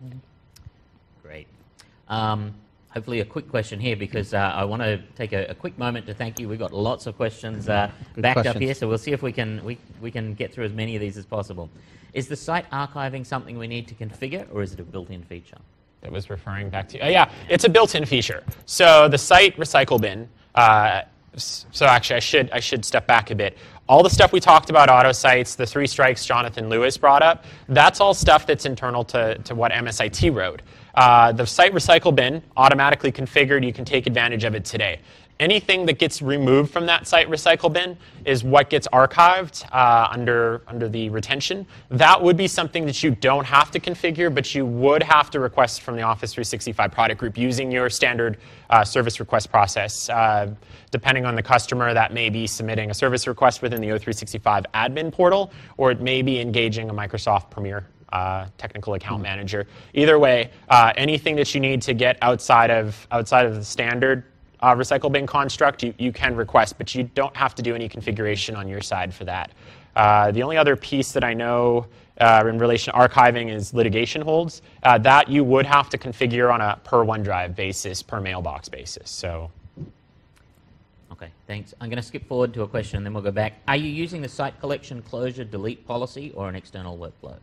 Great. Um, hopefully a quick question here, because uh, I want to take a, a quick moment to thank you. We've got lots of questions uh, Good backed up questions. here, so we'll see if we can, we, we can get through as many of these as possible. Is the site archiving something we need to configure, or is it a built-in feature? That was referring back to, uh, yeah, it's a built-in feature. So the site recycle bin, uh, s- so actually I should, I should step back a bit. All the stuff we talked about, auto sites, the three strikes Jonathan Lewis brought up, that's all stuff that's internal to, to what M S I T wrote. Uh, the site recycle bin, automatically configured, you can take advantage of it today. Anything that gets removed from that site recycle bin is what gets archived uh, under, under the retention. That would be something that you don't have to configure, but you would have to request from the Office three sixty-five product group using your standard uh, service request process. Uh, depending on the customer, that may be submitting a service request within the O three sixty-five admin portal, or it may be engaging a Microsoft Premier Uh, technical account manager. Either way, uh, anything that you need to get outside of outside of the standard uh, recycle bin construct, you, you can request, but you don't have to do any configuration on your side for that. Uh, the only other piece that I know uh, in relation to archiving is litigation holds. Uh, that you would have to configure on a per OneDrive basis, per mailbox basis. So. Okay, thanks. I'm going to skip forward to a question and then we'll go back. Are you using the site collection closure delete policy or an external workflow?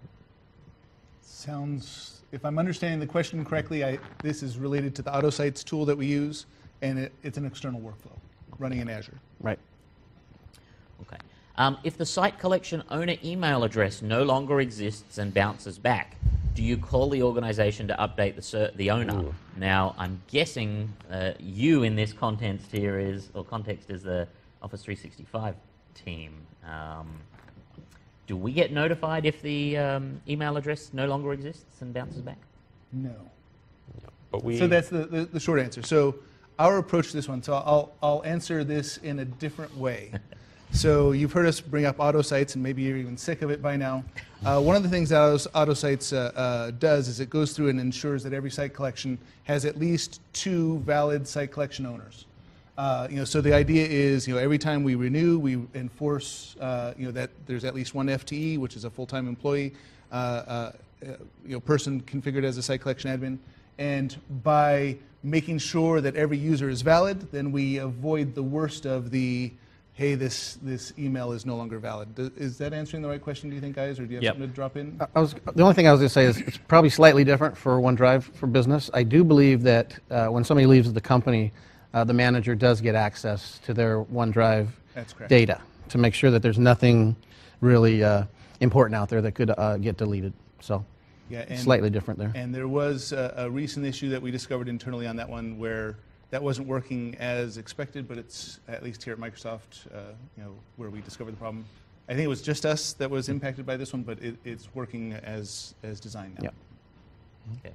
Sounds, if I'm understanding the question correctly, I, this is related to the AutoSites tool that we use, and it, it's an external workflow running in Azure. Right. Okay. Um, if the site collection owner email address no longer exists and bounces back, do you call the organization to update the ser- the owner? Ooh. Now, I'm guessing uh, you in this context here is, or context is the Office three sixty-five team. Um, do we get notified if the um, email address no longer exists and bounces back? No. But we. So that's the, the, the short answer. So our approach to this one, so I'll, I'll answer this in a different way. So you've heard us bring up AutoSites, and maybe you're even sick of it by now. Uh, one of the things that AutoSites uh, uh, does is it goes through and ensures that every site collection has at least two valid site collection owners. Uh, you know, so the idea is, you know, every time we renew, we enforce, uh, you know, that there's at least one F T E, which is a full-time employee, uh, uh, you know, person configured as a site collection admin. And by making sure that every user is valid, then we avoid the worst of the, hey, this, this email is no longer valid. Does, is that answering the right question, do you think, guys, or do you have Yep. something to drop in? I was, the only thing I was going to say is it's probably slightly different for OneDrive for Business. I do believe that uh, when somebody leaves the company, uh, the manager does get access to their OneDrive That's correct. data to make sure that there's nothing really uh, important out there that could uh, get deleted. So Yeah, and, slightly different there. And there was a, a recent issue that we discovered internally on that one where that wasn't working as expected, but it's at least here at Microsoft, uh, you know, where we discovered the problem. I think it was just us that was impacted by this one, but it, it's working as as designed now. Yep. Okay.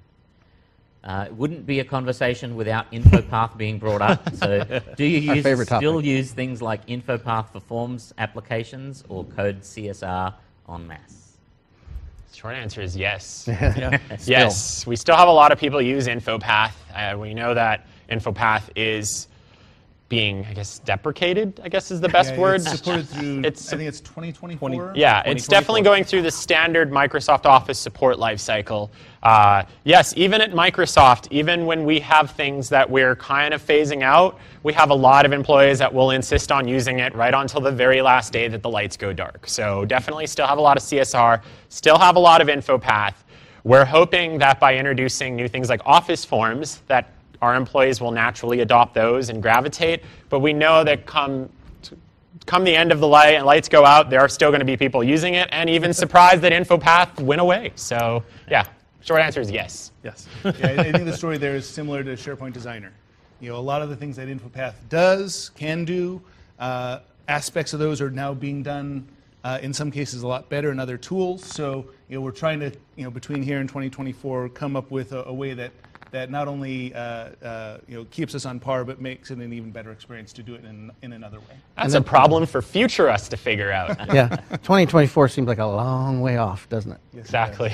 Uh, it wouldn't be a conversation without InfoPath being brought up. So, do you Our use, favorite topic. still use things like InfoPath for Forms applications or Code C S R en masse? Short answer is yes. Yeah. Yes, we still have a lot of people use InfoPath. Uh, we know that InfoPath is being, I guess, deprecated, I guess is the best Yeah, word. It's supported through, It's- I think it's twenty twenty-four. Yeah, it's definitely going through the standard Microsoft Office support lifecycle. Uh, yes, even at Microsoft, even when we have things that we're kind of phasing out, we have a lot of employees that will insist on using it right until the very last day that the lights go dark. So definitely still have a lot of C S R, still have a lot of InfoPath. We're hoping that by introducing new things like Office Forms, that our employees will naturally adopt those and gravitate. But we know that come come the end of the light and lights go out, there are still going to be people using it, and even surprised that InfoPath went away. So yeah, short answer is yes. Yes. Yeah, I I think the story there is similar to SharePoint Designer. You know, a lot of the things that InfoPath does, can do, uh, aspects of those are now being done uh, in some cases a lot better in other tools. So you know, we're trying to, you know, between here and twenty twenty-four, come up with a, a way that that not only uh, uh, you know, keeps us on par, but makes it an even better experience to do it in, in another way. That's a problem for future us to figure out. Yeah, twenty twenty-four seems like a long way off, doesn't it? Yes, it Exactly.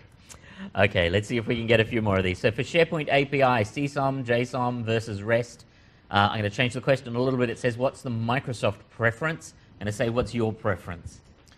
Okay, let's see if we can get a few more of these. So for SharePoint A P I, C SOM, JSOM versus REST, uh, I'm going to change the question a little bit. It says, what's the Microsoft preference? And I say, what's your preference?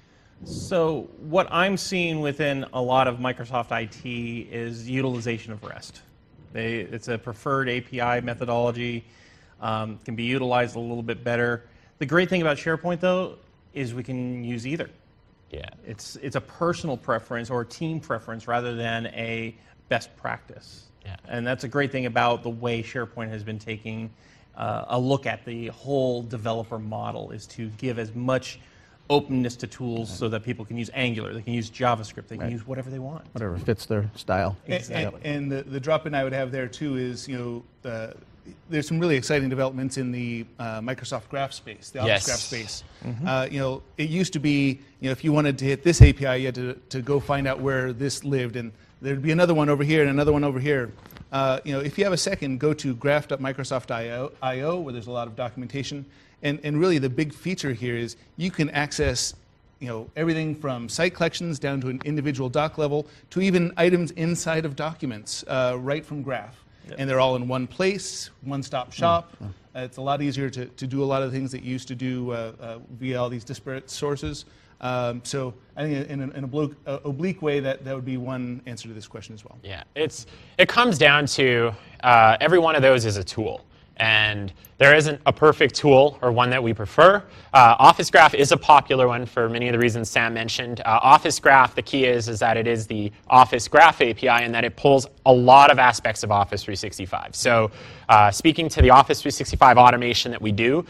So what I'm seeing within a lot of Microsoft I T is utilization of REST. They, it's a preferred A P I methodology, um, can be utilized a little bit better. The great thing about SharePoint, though, is we can use either. Yeah. It's, it's a personal preference or a team preference rather than a best practice. Yeah. And that's a great thing about the way SharePoint has been taking uh, a look at the whole developer model, is to give as much openness to tools so that people can use Angular, they can use JavaScript, they can Right. use whatever they want. Whatever fits their style. And- Exactly. And, and the, the drop-in I would have there too is, you know, uh, there's some really exciting developments in the uh, Microsoft Graph space, the Office Yes. Graph space. Uh, you know, it used to be, you know, if you wanted to hit this A P I, you had to, to go find out where this lived, and there'd be another one over here and another one over here. Uh, you know, if you have a second, go to graph dot microsoft dot I O, where there's a lot of documentation. And, and really the big feature here is you can access, you know, everything from site collections down to an individual doc level to even items inside of documents uh, right from Graph. Yep. And they're all in one place, one-stop shop. Uh, it's a lot easier to, to do a lot of the things that you used to do uh, uh, via all these disparate sources. Um, so I think in, in an oblique, uh, oblique way, that, that would be one answer to this question as well. Yeah, it's, it comes down to uh, every one of those is a tool. And there isn't a perfect tool or one that we prefer. Uh, Office Graph is a popular one for many of the reasons Sam mentioned. Uh, Office Graph, the key is, is that it is the Office Graph A P I and that it pulls a lot of aspects of Office three sixty-five. So uh, speaking to the Office three sixty-five automation that we do,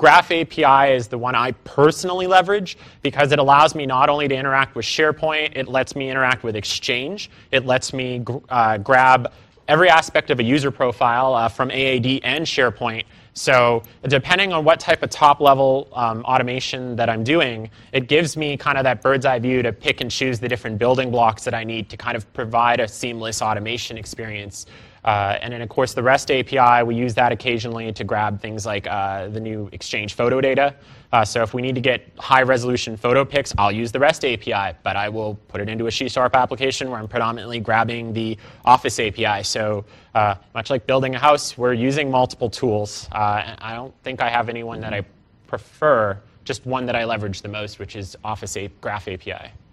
Graph A P I is the one I personally leverage because it allows me not only to interact with SharePoint, it lets me interact with Exchange. It lets me uh, grab every aspect of a user profile uh, from A A D and SharePoint. So depending on what type of top-level um, automation that I'm doing, it gives me kind of that bird's eye view to pick and choose the different building blocks that I need to kind of provide a seamless automation experience. Uh, and then, of course, the REST A P I, we use that occasionally to grab things like uh, the new Exchange photo data. Uh, so if we need to get high-resolution photo pics, I'll use the REST A P I, but I will put it into a C Sharp application where I'm predominantly grabbing the Office A P I. So uh, much like building a house, we're using multiple tools. Uh, I don't think I have anyone that I prefer, just one that I leverage the most, which is Office A- Graph A P I.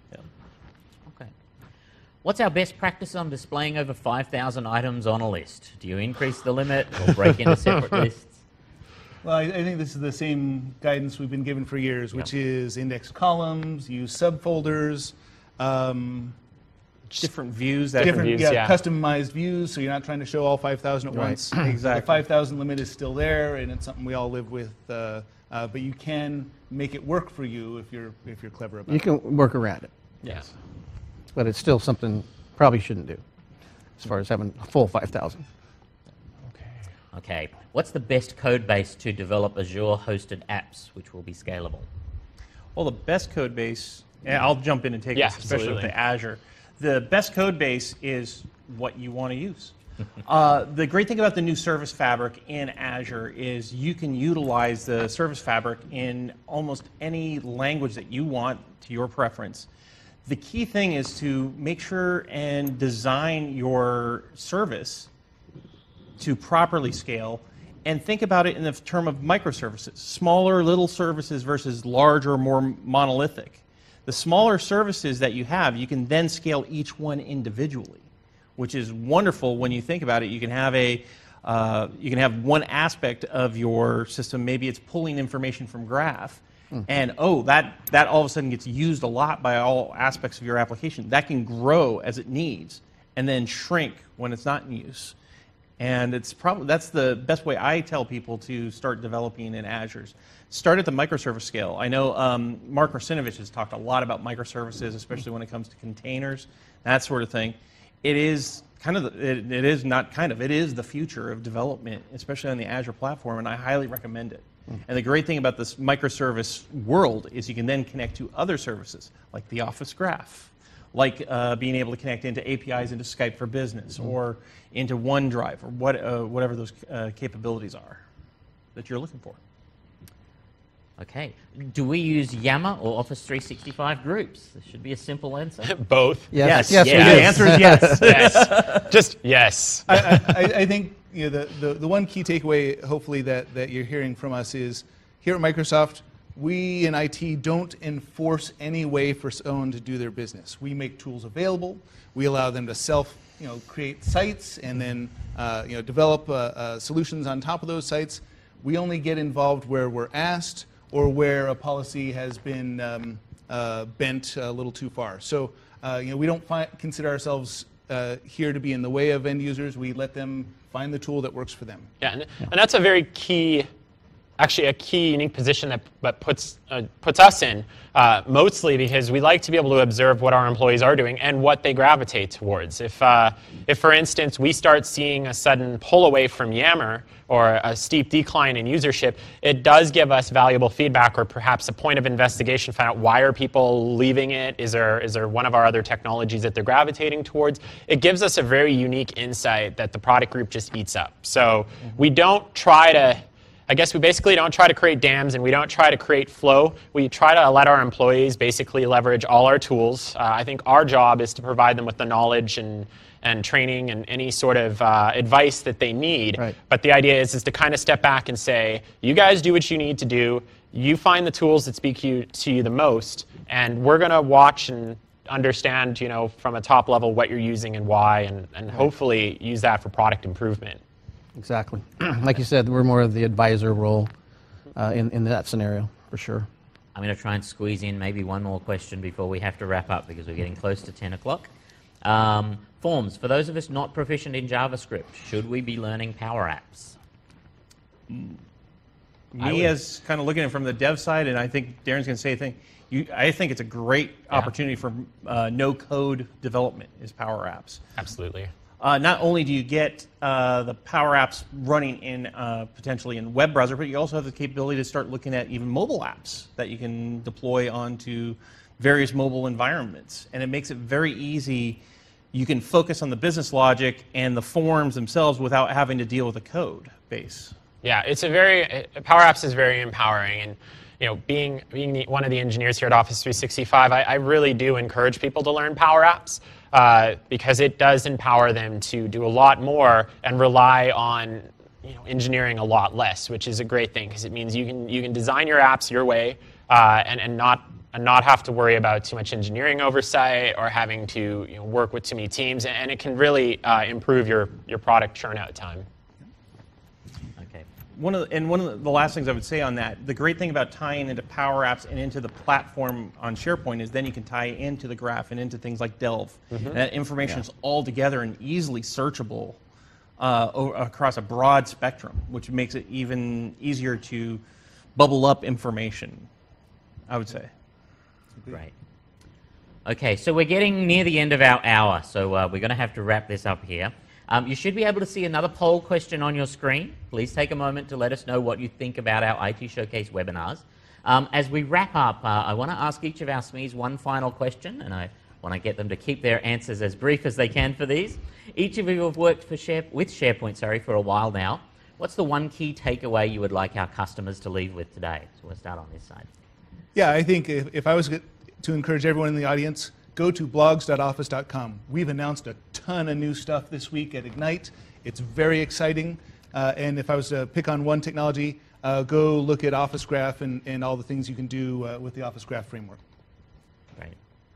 What's our best practice on displaying over five thousand items on a list? Do you increase the limit or break into separate lists? Well, I, I think this is the same guidance we've been given for years, which yep. is index columns, use subfolders, um, different views, that different views, yeah, yeah. customized views, so you're not trying to show all five thousand at right. once. Exactly. The five thousand limit is still there, and it's something we all live with. Uh, uh, but you can make it work for you if you're if you're clever about You it. can work around it, Yes. but it's still something probably shouldn't do as far as having a full five thousand. Okay. What's the best code base to develop Azure-hosted apps, which will be scalable? Well, the best code base, and I'll jump in and take Yeah, this, especially absolutely. with the Azure. The best code base is what you want to use. uh, the great thing about the new Service Fabric in Azure is you can utilize the Service Fabric in almost any language that you want to your preference. The key thing is to make sure and design your service to properly scale, and think about it in the term of microservices. Smaller little services versus larger, more monolithic. The smaller services that you have, you can then scale each one individually, which is wonderful when you think about it. You can have a uh, you can have one aspect of your system, maybe it's pulling information from Graph, mm-hmm. and oh, that, that all of a sudden gets used a lot by all aspects of your application. That can grow as it needs, and then shrink when it's not in use. And it's probably that's the best way I tell people to start developing in Azure. Start at the microservice scale. I know um, Mark Marcinovich has talked a lot about microservices, especially when it comes to containers, that sort of thing. It is kind of the, it, it is not kind of it is the future of development, especially on the Azure platform, and I highly recommend it. Mm-hmm. And the great thing about this microservice world is you can then connect to other services like the Office Graph, like uh, being able to connect into A P Is into Skype for Business, mm-hmm. or into OneDrive, or what, uh, whatever those uh, capabilities are that you're looking for. Okay. Do we use Yammer or Office three sixty-five groups? This should be a simple answer. Both. Yes, Yes, yes, yeah. we The do. answer is yes. Yes. Just yes. I, I, I think you know, the, the, the one key takeaway, hopefully, that, that you're hearing from us is here at Microsoft, we in I T don't enforce any way for someone to do their business. We make tools available. We allow them to self, you know, create sites and then uh, you know, develop uh, uh, solutions on top of those sites. We only get involved where we're asked or where a policy has been um, uh, bent a little too far. So uh, you know, we don't find, consider ourselves uh, here to be in the way of end users. We let them find the tool that works for them. Yeah, and, and that's a very key, actually a key unique position that, that puts, uh, puts us in, uh, mostly because we like to be able to observe what our employees are doing and what they gravitate towards. If, uh, if for instance, we start seeing a sudden pull away from Yammer or a steep decline in usership, it does give us valuable feedback or perhaps a point of investigation, find out why are people leaving it, is there, is there one of our other technologies that they're gravitating towards? It gives us a very unique insight that the product group just eats up. So we don't try to I guess we basically don't try to create dams and we don't try to create flow. We try to let our employees basically leverage all our tools. Uh, I think our job is to provide them with the knowledge and, and training and any sort of uh, advice that they need. Right. But the idea is, is to kind of step back and say, you guys do what you need to do. You find the tools that speak you, to you the most, and we're going to watch and understand, you know, from a top level what you're using and why, and, and right. hopefully use that for product improvement. Exactly. Like you said, we're more of the advisor role uh, in, in that scenario, for sure. I'm going to try and squeeze in maybe one more question before we have to wrap up because we're getting close to ten o'clock. Um, forms. For those of us not proficient in JavaScript, should we be learning Power Apps? Me, as kind of looking at it from the dev side, and I think Darren's going to say a thing, you, I think it's a great yeah. opportunity for uh, no-code development is Power Apps. Absolutely. Uh, not only do you get uh, the Power Apps running in uh, potentially in web browser, but you also have the capability to start looking at even mobile apps that you can deploy onto various mobile environments. And it makes it very easy. You can focus on the business logic and the forms themselves without having to deal with the code base. Yeah, it's a very, Power Apps is very empowering. And you know, being, being the, one of the engineers here at Office three sixty-five, I, I really do encourage people to learn Power Apps uh, because it does empower them to do a lot more and rely on you know, engineering a lot less, which is a great thing because it means you can, you can design your apps your way uh, and, and, not, and not have to worry about too much engineering oversight or having to you know, work with too many teams, and it can really uh, improve your, your product churn-out time. One of the, and one of the last things I would say on that, the great thing about tying into Power Apps and into the platform on SharePoint is then you can tie into the graph and into things like Delve. Mm-hmm. And that information yeah. is all together and easily searchable uh, o- across a broad spectrum, which makes it even easier to bubble up information, I would say. Great. Okay, so we're getting near the end of our hour, so uh, we're going to have to wrap this up here. Um, you should be able to see another poll question on your screen. Please take a moment to let us know what you think about our I T Showcase webinars. Um, as we wrap up, uh, I want to ask each of our S M Es one final question, and I want to get them to keep their answers as brief as they can for these. Each of you have worked for Share, with SharePoint sorry, for a while now. What's the one key takeaway you would like our customers to leave with today? So we'll start on this side. Yeah, I think if, if I was to encourage everyone in the audience, go to blogs dot office dot com. We've announced a ton of new stuff this week at Ignite. It's very exciting. Uh, and if I was to pick on one technology, uh, go look at Office Graph and, and all the things you can do uh, with the Office Graph framework. Right.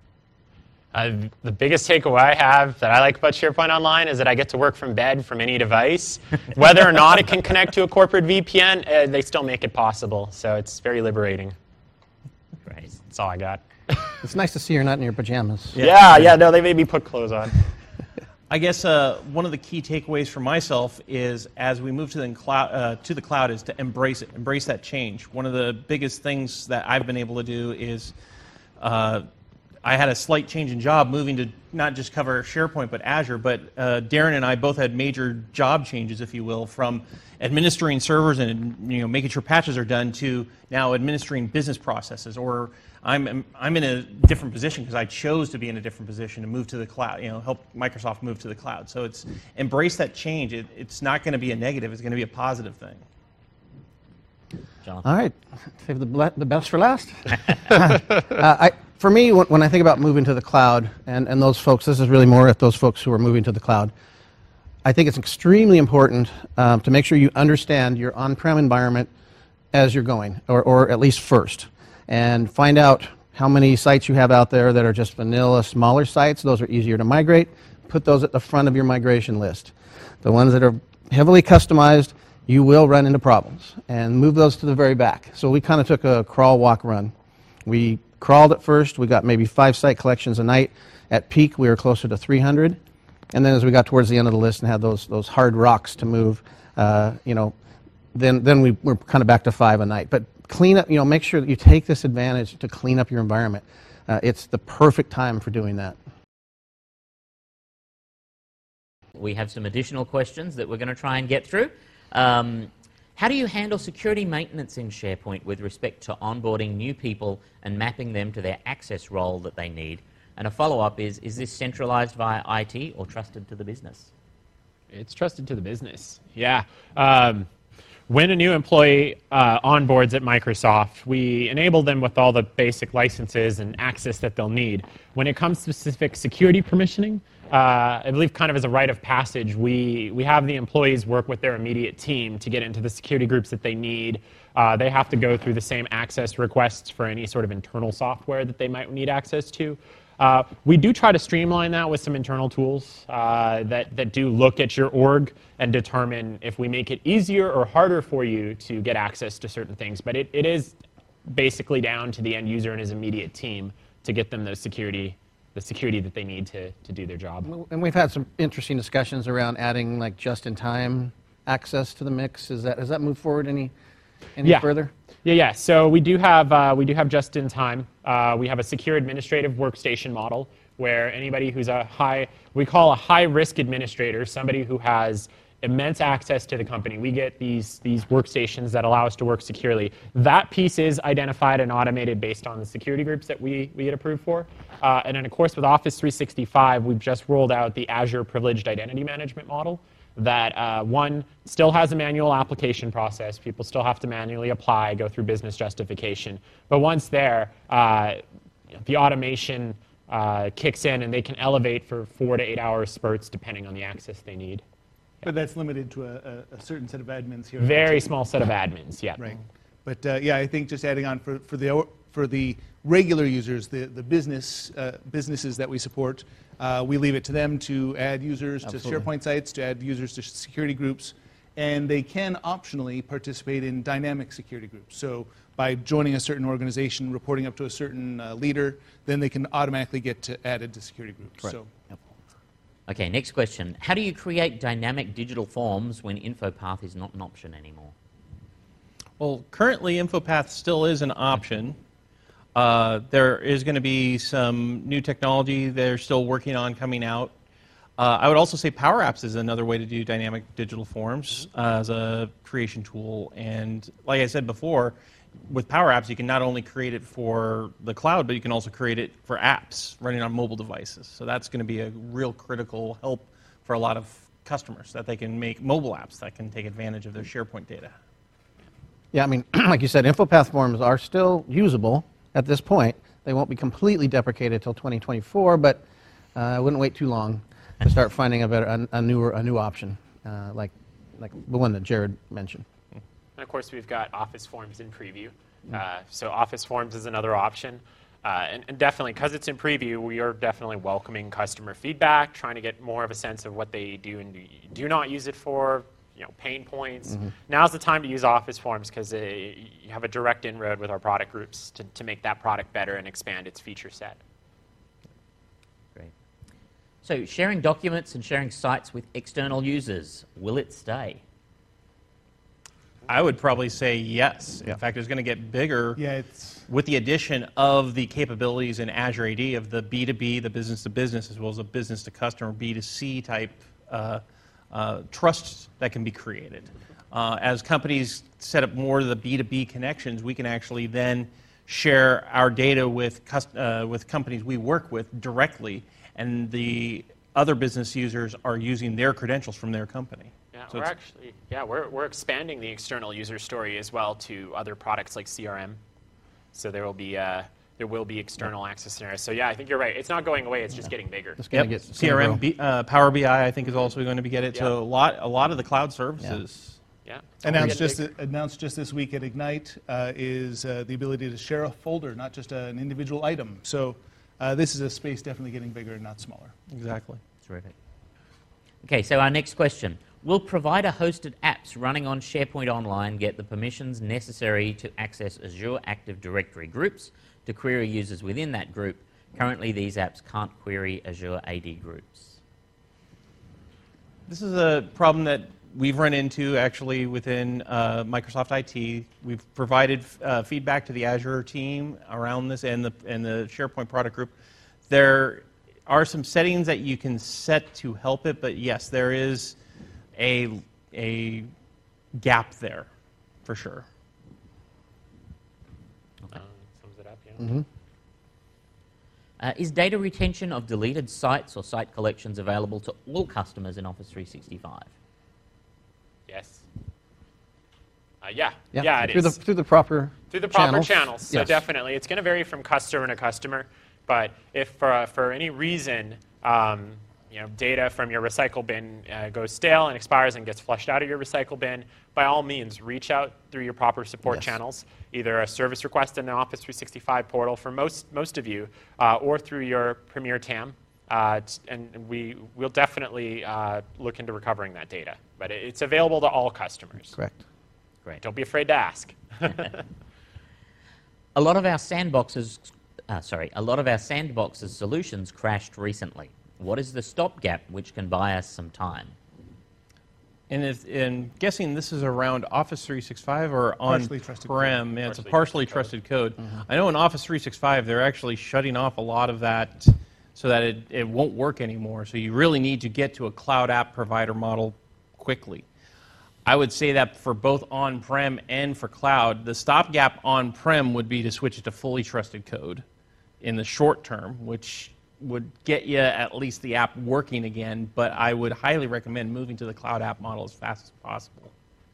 Uh, the biggest takeaway I have that I like about SharePoint Online is that I get to work from bed from any device. Whether or not it can connect to a corporate V P N, uh, they still make it possible. So it's very liberating. Great. That's all I got. It's nice to see you're not in your pajamas. Yeah, yeah, yeah no, they made me put clothes on. I guess uh, one of the key takeaways for myself is as we move to the cloud, uh, to the cloud is to embrace it, embrace that change. One of the biggest things that I've been able to do is uh, I had a slight change in job moving to not just cover SharePoint but Azure, but uh, Darren and I both had major job changes, if you will, from administering servers and you know making sure patches are done to now administering business processes. Or I'm I'm in a different position because I chose to be in a different position to move to the cloud. You know, help Microsoft move to the cloud. So it's embrace that change. It, it's not going to be a negative. It's going to be a positive thing. Jonathan. All right, save the ble- the best for last. uh, I, for me, when, when I think about moving to the cloud, and, and those folks, this is really more at those folks who are moving to the cloud. I think it's extremely important um, to make sure you understand your on-prem environment as you're going, or, or at least first, and find out how many sites you have out there that are just vanilla, smaller sites. Those are easier to migrate. Put those at the front of your migration list. The ones that are heavily customized, you will run into problems, and move those to the very back. So we kind of took a crawl, walk, run. We crawled at first. We got maybe five site collections a night. At peak, we were closer to three hundred. And then as we got towards the end of the list and had those those hard rocks to move, uh, you know, then then we were kind of back to five a night. But clean up, you know, make sure that you take this advantage to clean up your environment. Uh, it's the perfect time for doing that. We have some additional questions that we're going to try and get through. Um, how do you handle security maintenance in SharePoint with respect to onboarding new people and mapping them to their access role that they need? And a follow-up is, is this centralized via I T or trusted to the business? It's trusted to the business, yeah. Um, when a new employee uh, onboards at Microsoft, we enable them with all the basic licenses and access that they'll need. When it comes to specific security permissioning, uh, I believe kind of as a rite of passage, we, we have the employees work with their immediate team to get into the security groups that they need. Uh, they have to go through the same access requests for any sort of internal software that they might need access to. Uh, we do try to streamline that with some internal tools uh, that, that do look at your org and determine if we make it easier or harder for you to get access to certain things. But it, it is basically down to the end user and his immediate team to get them those security, the security that they need to, to do their job. And we've had some interesting discussions around adding like just-in-time access to the mix. Is that, has that moved forward any? any yeah. further? Yeah, yeah. So we do have uh, we do have just in time. Uh, we have a secure administrative workstation model where anybody who's a high, we call a high risk administrator, somebody who has immense access to the company. We get these these workstations that allow us to work securely. That piece is identified and automated based on the security groups that we we get approved for. Uh, and then of course with Office three sixty-five, we've just rolled out the Azure Privileged Identity Management model. That uh, one still has a manual application process. People still have to manually apply, go through business justification. But once there, uh, the automation uh, kicks in and they can elevate for four to eight hour spurts depending on the access they need. But that's limited to a, a, a certain set of admins here. Very small set of admins, yeah. Right. But uh, yeah, I think just adding on for, for the for the regular users, the the business uh, businesses that we support, uh, we leave it to them to add users Absolutely. to SharePoint sites, to add users to security groups, and they can optionally participate in dynamic security groups. So by joining a certain organization, reporting up to a certain uh, leader, then they can automatically get to added to security groups. Right. So. Yep. Okay, next question. How do you create dynamic digital forms when InfoPath is not an option anymore? Well, currently InfoPath still is an option. Uh, there is going to be some new technology they're still working on coming out. Uh, I would also say Power Apps is another way to do dynamic digital forms uh, as a creation tool. And like I said before, with Power Apps, you can not only create it for the cloud, but you can also create it for apps running on mobile devices. So that's going to be a real critical help for a lot of customers, that they can make mobile apps that can take advantage of their SharePoint data. Yeah, I mean, like you said, InfoPath forms are still usable at this point. They won't be completely deprecated until twenty twenty-four, but uh, I wouldn't wait too long to start finding a better, a, a newer, a new option, uh, like, like the one that Jared mentioned. And of course, we've got Office Forms in preview. Uh, so Office Forms is another option. Uh, and, and definitely, because it's in preview, we are definitely welcoming customer feedback, trying to get more of a sense of what they do and do, do not use it for, you know, pain points. Mm-hmm. Now's the time to use Office Forms because uh, you have a direct inroad with our product groups to, to make that product better and expand its feature set. Great. So sharing documents and sharing sites with external users, will it stay? I would probably say yes. Yeah. In fact, it's going to get bigger Yeah, it's with the addition of the capabilities in Azure A D of the B two B, the business to business, as well as the business to customer, B two C type uh, uh, trust that can be created. Uh, as companies set up more of the B two B connections, we can actually then share our data with, cust- uh, with companies we work with directly, and the other business users are using their credentials from their company. Yeah, So we're it's- actually yeah we're we're expanding the external user story as well to other products like C R M. So there will be uh, there will be external access scenarios. So yeah, I think you're right. It's not going away. It's just getting bigger. It's gonna Yep. get it's C gonna R M, grow. B, uh, Power B I, I think, is also going to be get it. Yeah. So a lot, a lot of the cloud services. Yeah. it's only announced getting just bigger. announced just this week at Ignite uh, is uh, the ability to share a folder, not just an individual item. So uh, this is a space definitely getting bigger, not smaller. Exactly. Terrific. Okay, so our next question. Will provider-hosted apps running on SharePoint Online get the permissions necessary to access Azure Active Directory groups to query users within that group? Currently, these apps can't query Azure A D groups. This is a problem that we've run into actually within uh, Microsoft I T. We've provided uh, feedback to the Azure team around this and the, and the SharePoint product group. There are some settings that you can set to help it, but yes, there is a, a gap there for sure. Uh, sums it up, yeah. Mm-hmm. Uh, is data retention of deleted sites or site collections available to all customers in Office three sixty-five? Yes. Uh, yeah. Yeah, Yeah, it through is. the through the proper Through the proper channels. channels. So Yes. definitely, it's going to vary from customer to customer. But if for, uh, for any reason, um, you know, data from your recycle bin uh, goes stale and expires and gets flushed out of your recycle bin, by all means, reach out through your proper support Yes. channels, either a service request in the Office three sixty-five portal for most most of you, uh, or through your Premier T A M. Uh, t- and we will definitely uh, look into recovering that data. But it, it's available to all customers. Correct. Great. Don't be afraid to ask. A lot of our sandboxes, uh, sorry, a lot of our sandboxes solutions crashed recently. What is the stopgap which can buy us some time? And if, in guessing this is around Office three sixty-five or Partially trusted code. on-prem, yeah, it's a Partially partially trusted trusted code. I know in Office three sixty-five they're actually shutting off a lot of that so that it, it won't work anymore. So you really need to get to a cloud app provider model quickly. I would say that for both on-prem and for cloud, the stopgap on-prem would be to switch it to fully trusted code in the short term, which would get you at least the app working again, but I would highly recommend moving to the cloud app model as fast as possible.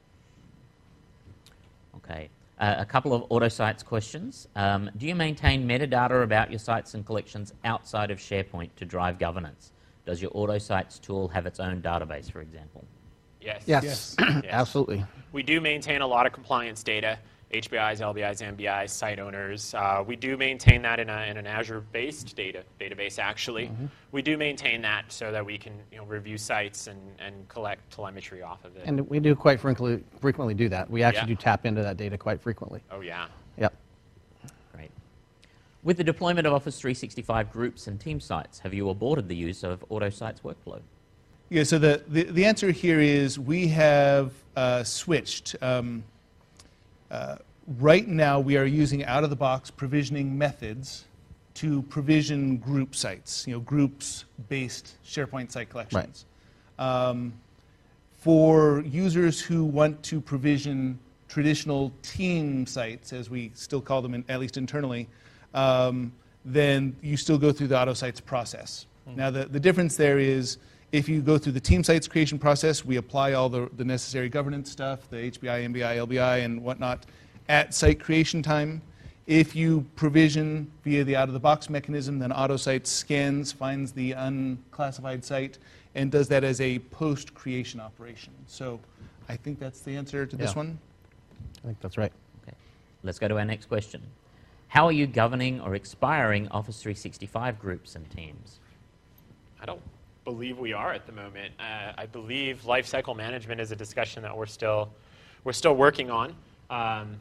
Okay. Uh, a couple of AutoSites questions. Um, do you maintain metadata about your sites and collections outside of SharePoint to drive governance? Does your AutoSites tool have its own database, for example? Yes. Yes, Yes. Yes. absolutely. We do maintain a lot of compliance data, H B Is, L B Is, M B Is, site owners. Uh, we do maintain that in, a, in an Azure-based data database, actually. Mm-hmm. We do maintain that so that we can you know, review sites and, and collect telemetry off of it. And we do quite frequently, frequently do that. We actually Yeah. do tap into that data quite frequently. oh, yeah. Yep. Great. With the deployment of Office three sixty-five groups and team sites, have you aborted the use of AutoSites workflow? Yeah, so the, the, the answer here is we have uh, switched. Um, uh, right now, we are using out-of-the-box provisioning methods to provision group sites, you know, groups-based SharePoint site collections. Um, for users who want to provision traditional team sites, as we still call them, in, at least internally, um, then you still go through the AutoSites process. Mm. Now, the, the difference there is if you go through the team sites creation process, we apply all the, the necessary governance stuff, the H B I, M B I, L B I, and whatnot, at site creation time. If you provision via the out-of-the-box mechanism, then AutoSites scans, finds the unclassified site, and does that as a post-creation operation. So I think that's the answer to this Yeah. one. I think that's right. Okay. Let's go to our next question. How are you governing or expiring Office three sixty-five groups and teams? I don't believe we are at the moment. Uh, I believe lifecycle management is a discussion that we're still, we're still working on. Um,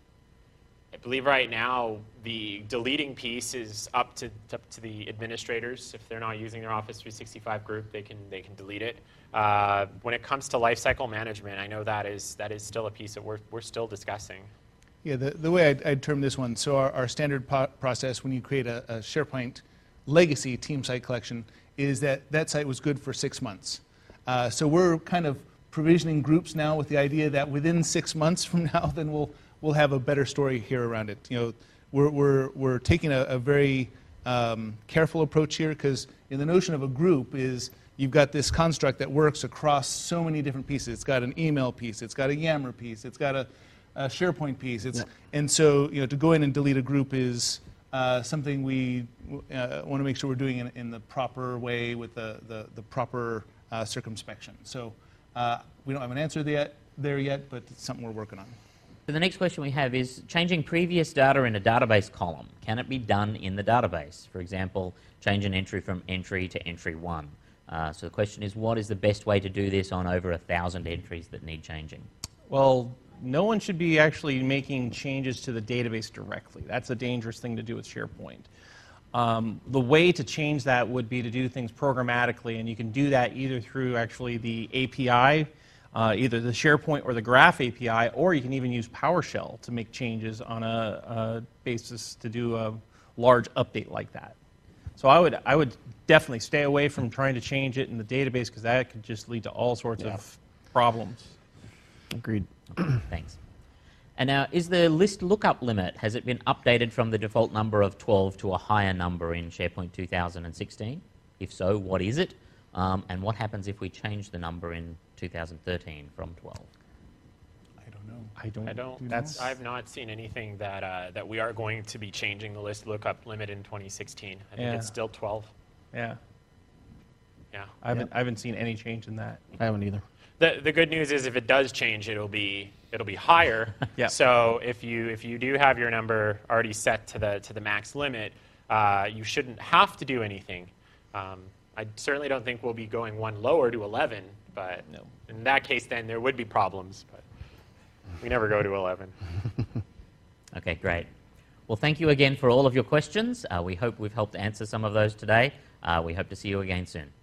I believe right now the deleting piece is up to, up to the administrators. If they're not using their Office three sixty-five group, they can, they can delete it. Uh, when it comes to lifecycle management, I know that is, that is still a piece that we're, we're still discussing. Yeah, the, the way I'd, I'd term this one, so our, our standard po process when you create a, a SharePoint legacy team site collection is that that site was good for six months. Uh, so we're kind of provisioning groups now with the idea that within six months from now, then we'll, we'll have a better story here around it. You know, we're, we're, we're taking a, a very um, careful approach here because in the notion of a group is you've got this construct that works across so many different pieces. It's got an email piece, it's got a Yammer piece, it's got a, a SharePoint piece. It's, Yeah. And so, you know, to go in and delete a group is uh, something we uh, want to make sure we're doing in, in the proper way with the, the, the proper uh, circumspection. So uh, we don't have an answer yet, there yet, but it's something we're working on. So the next question we have is changing previous data in a database column. Can it be done in the database? For example, change an entry from entry to entry one. Uh, so the question is, what is the best way to do this on over a thousand entries that need changing? Well, no one should be actually making changes to the database directly. That's a dangerous thing to do with SharePoint. Um, the way to change that would be to do things programmatically, and you can do that either through actually the A P I, uh, either the SharePoint or the Graph A P I, or you can even use PowerShell to make changes on a, a basis to do a large update like that. So I would, I would definitely stay away from trying to change it in the database because that could just lead to all sorts Yeah. of problems. Agreed. Thanks. And now, is the list lookup limit, has it been updated from the default number of twelve to a higher number in SharePoint two thousand sixteen? If so, what is it? Um, and what happens if we change the number in two thousand thirteen from twelve? I don't know. I don't. I don't. you That's. know? I've not seen anything that uh, that we are going to be changing the list lookup limit in twenty sixteen. I think Yeah. it's still twelve. Yeah, Yeah. I haven't. I haven't seen any change in that. I haven't either. The the good news is if it does change, it'll be it'll be higher. Yeah. So if you if you do have your number already set to the to the max limit, uh, you shouldn't have to do anything. Um, I certainly don't think we'll be going one lower to eleven, but No. in that case, then there would be problems. But we never go to eleven. Okay, great. Well, thank you again for all of your questions. Uh, we hope we've helped answer some of those today. Uh, we hope to see you again soon.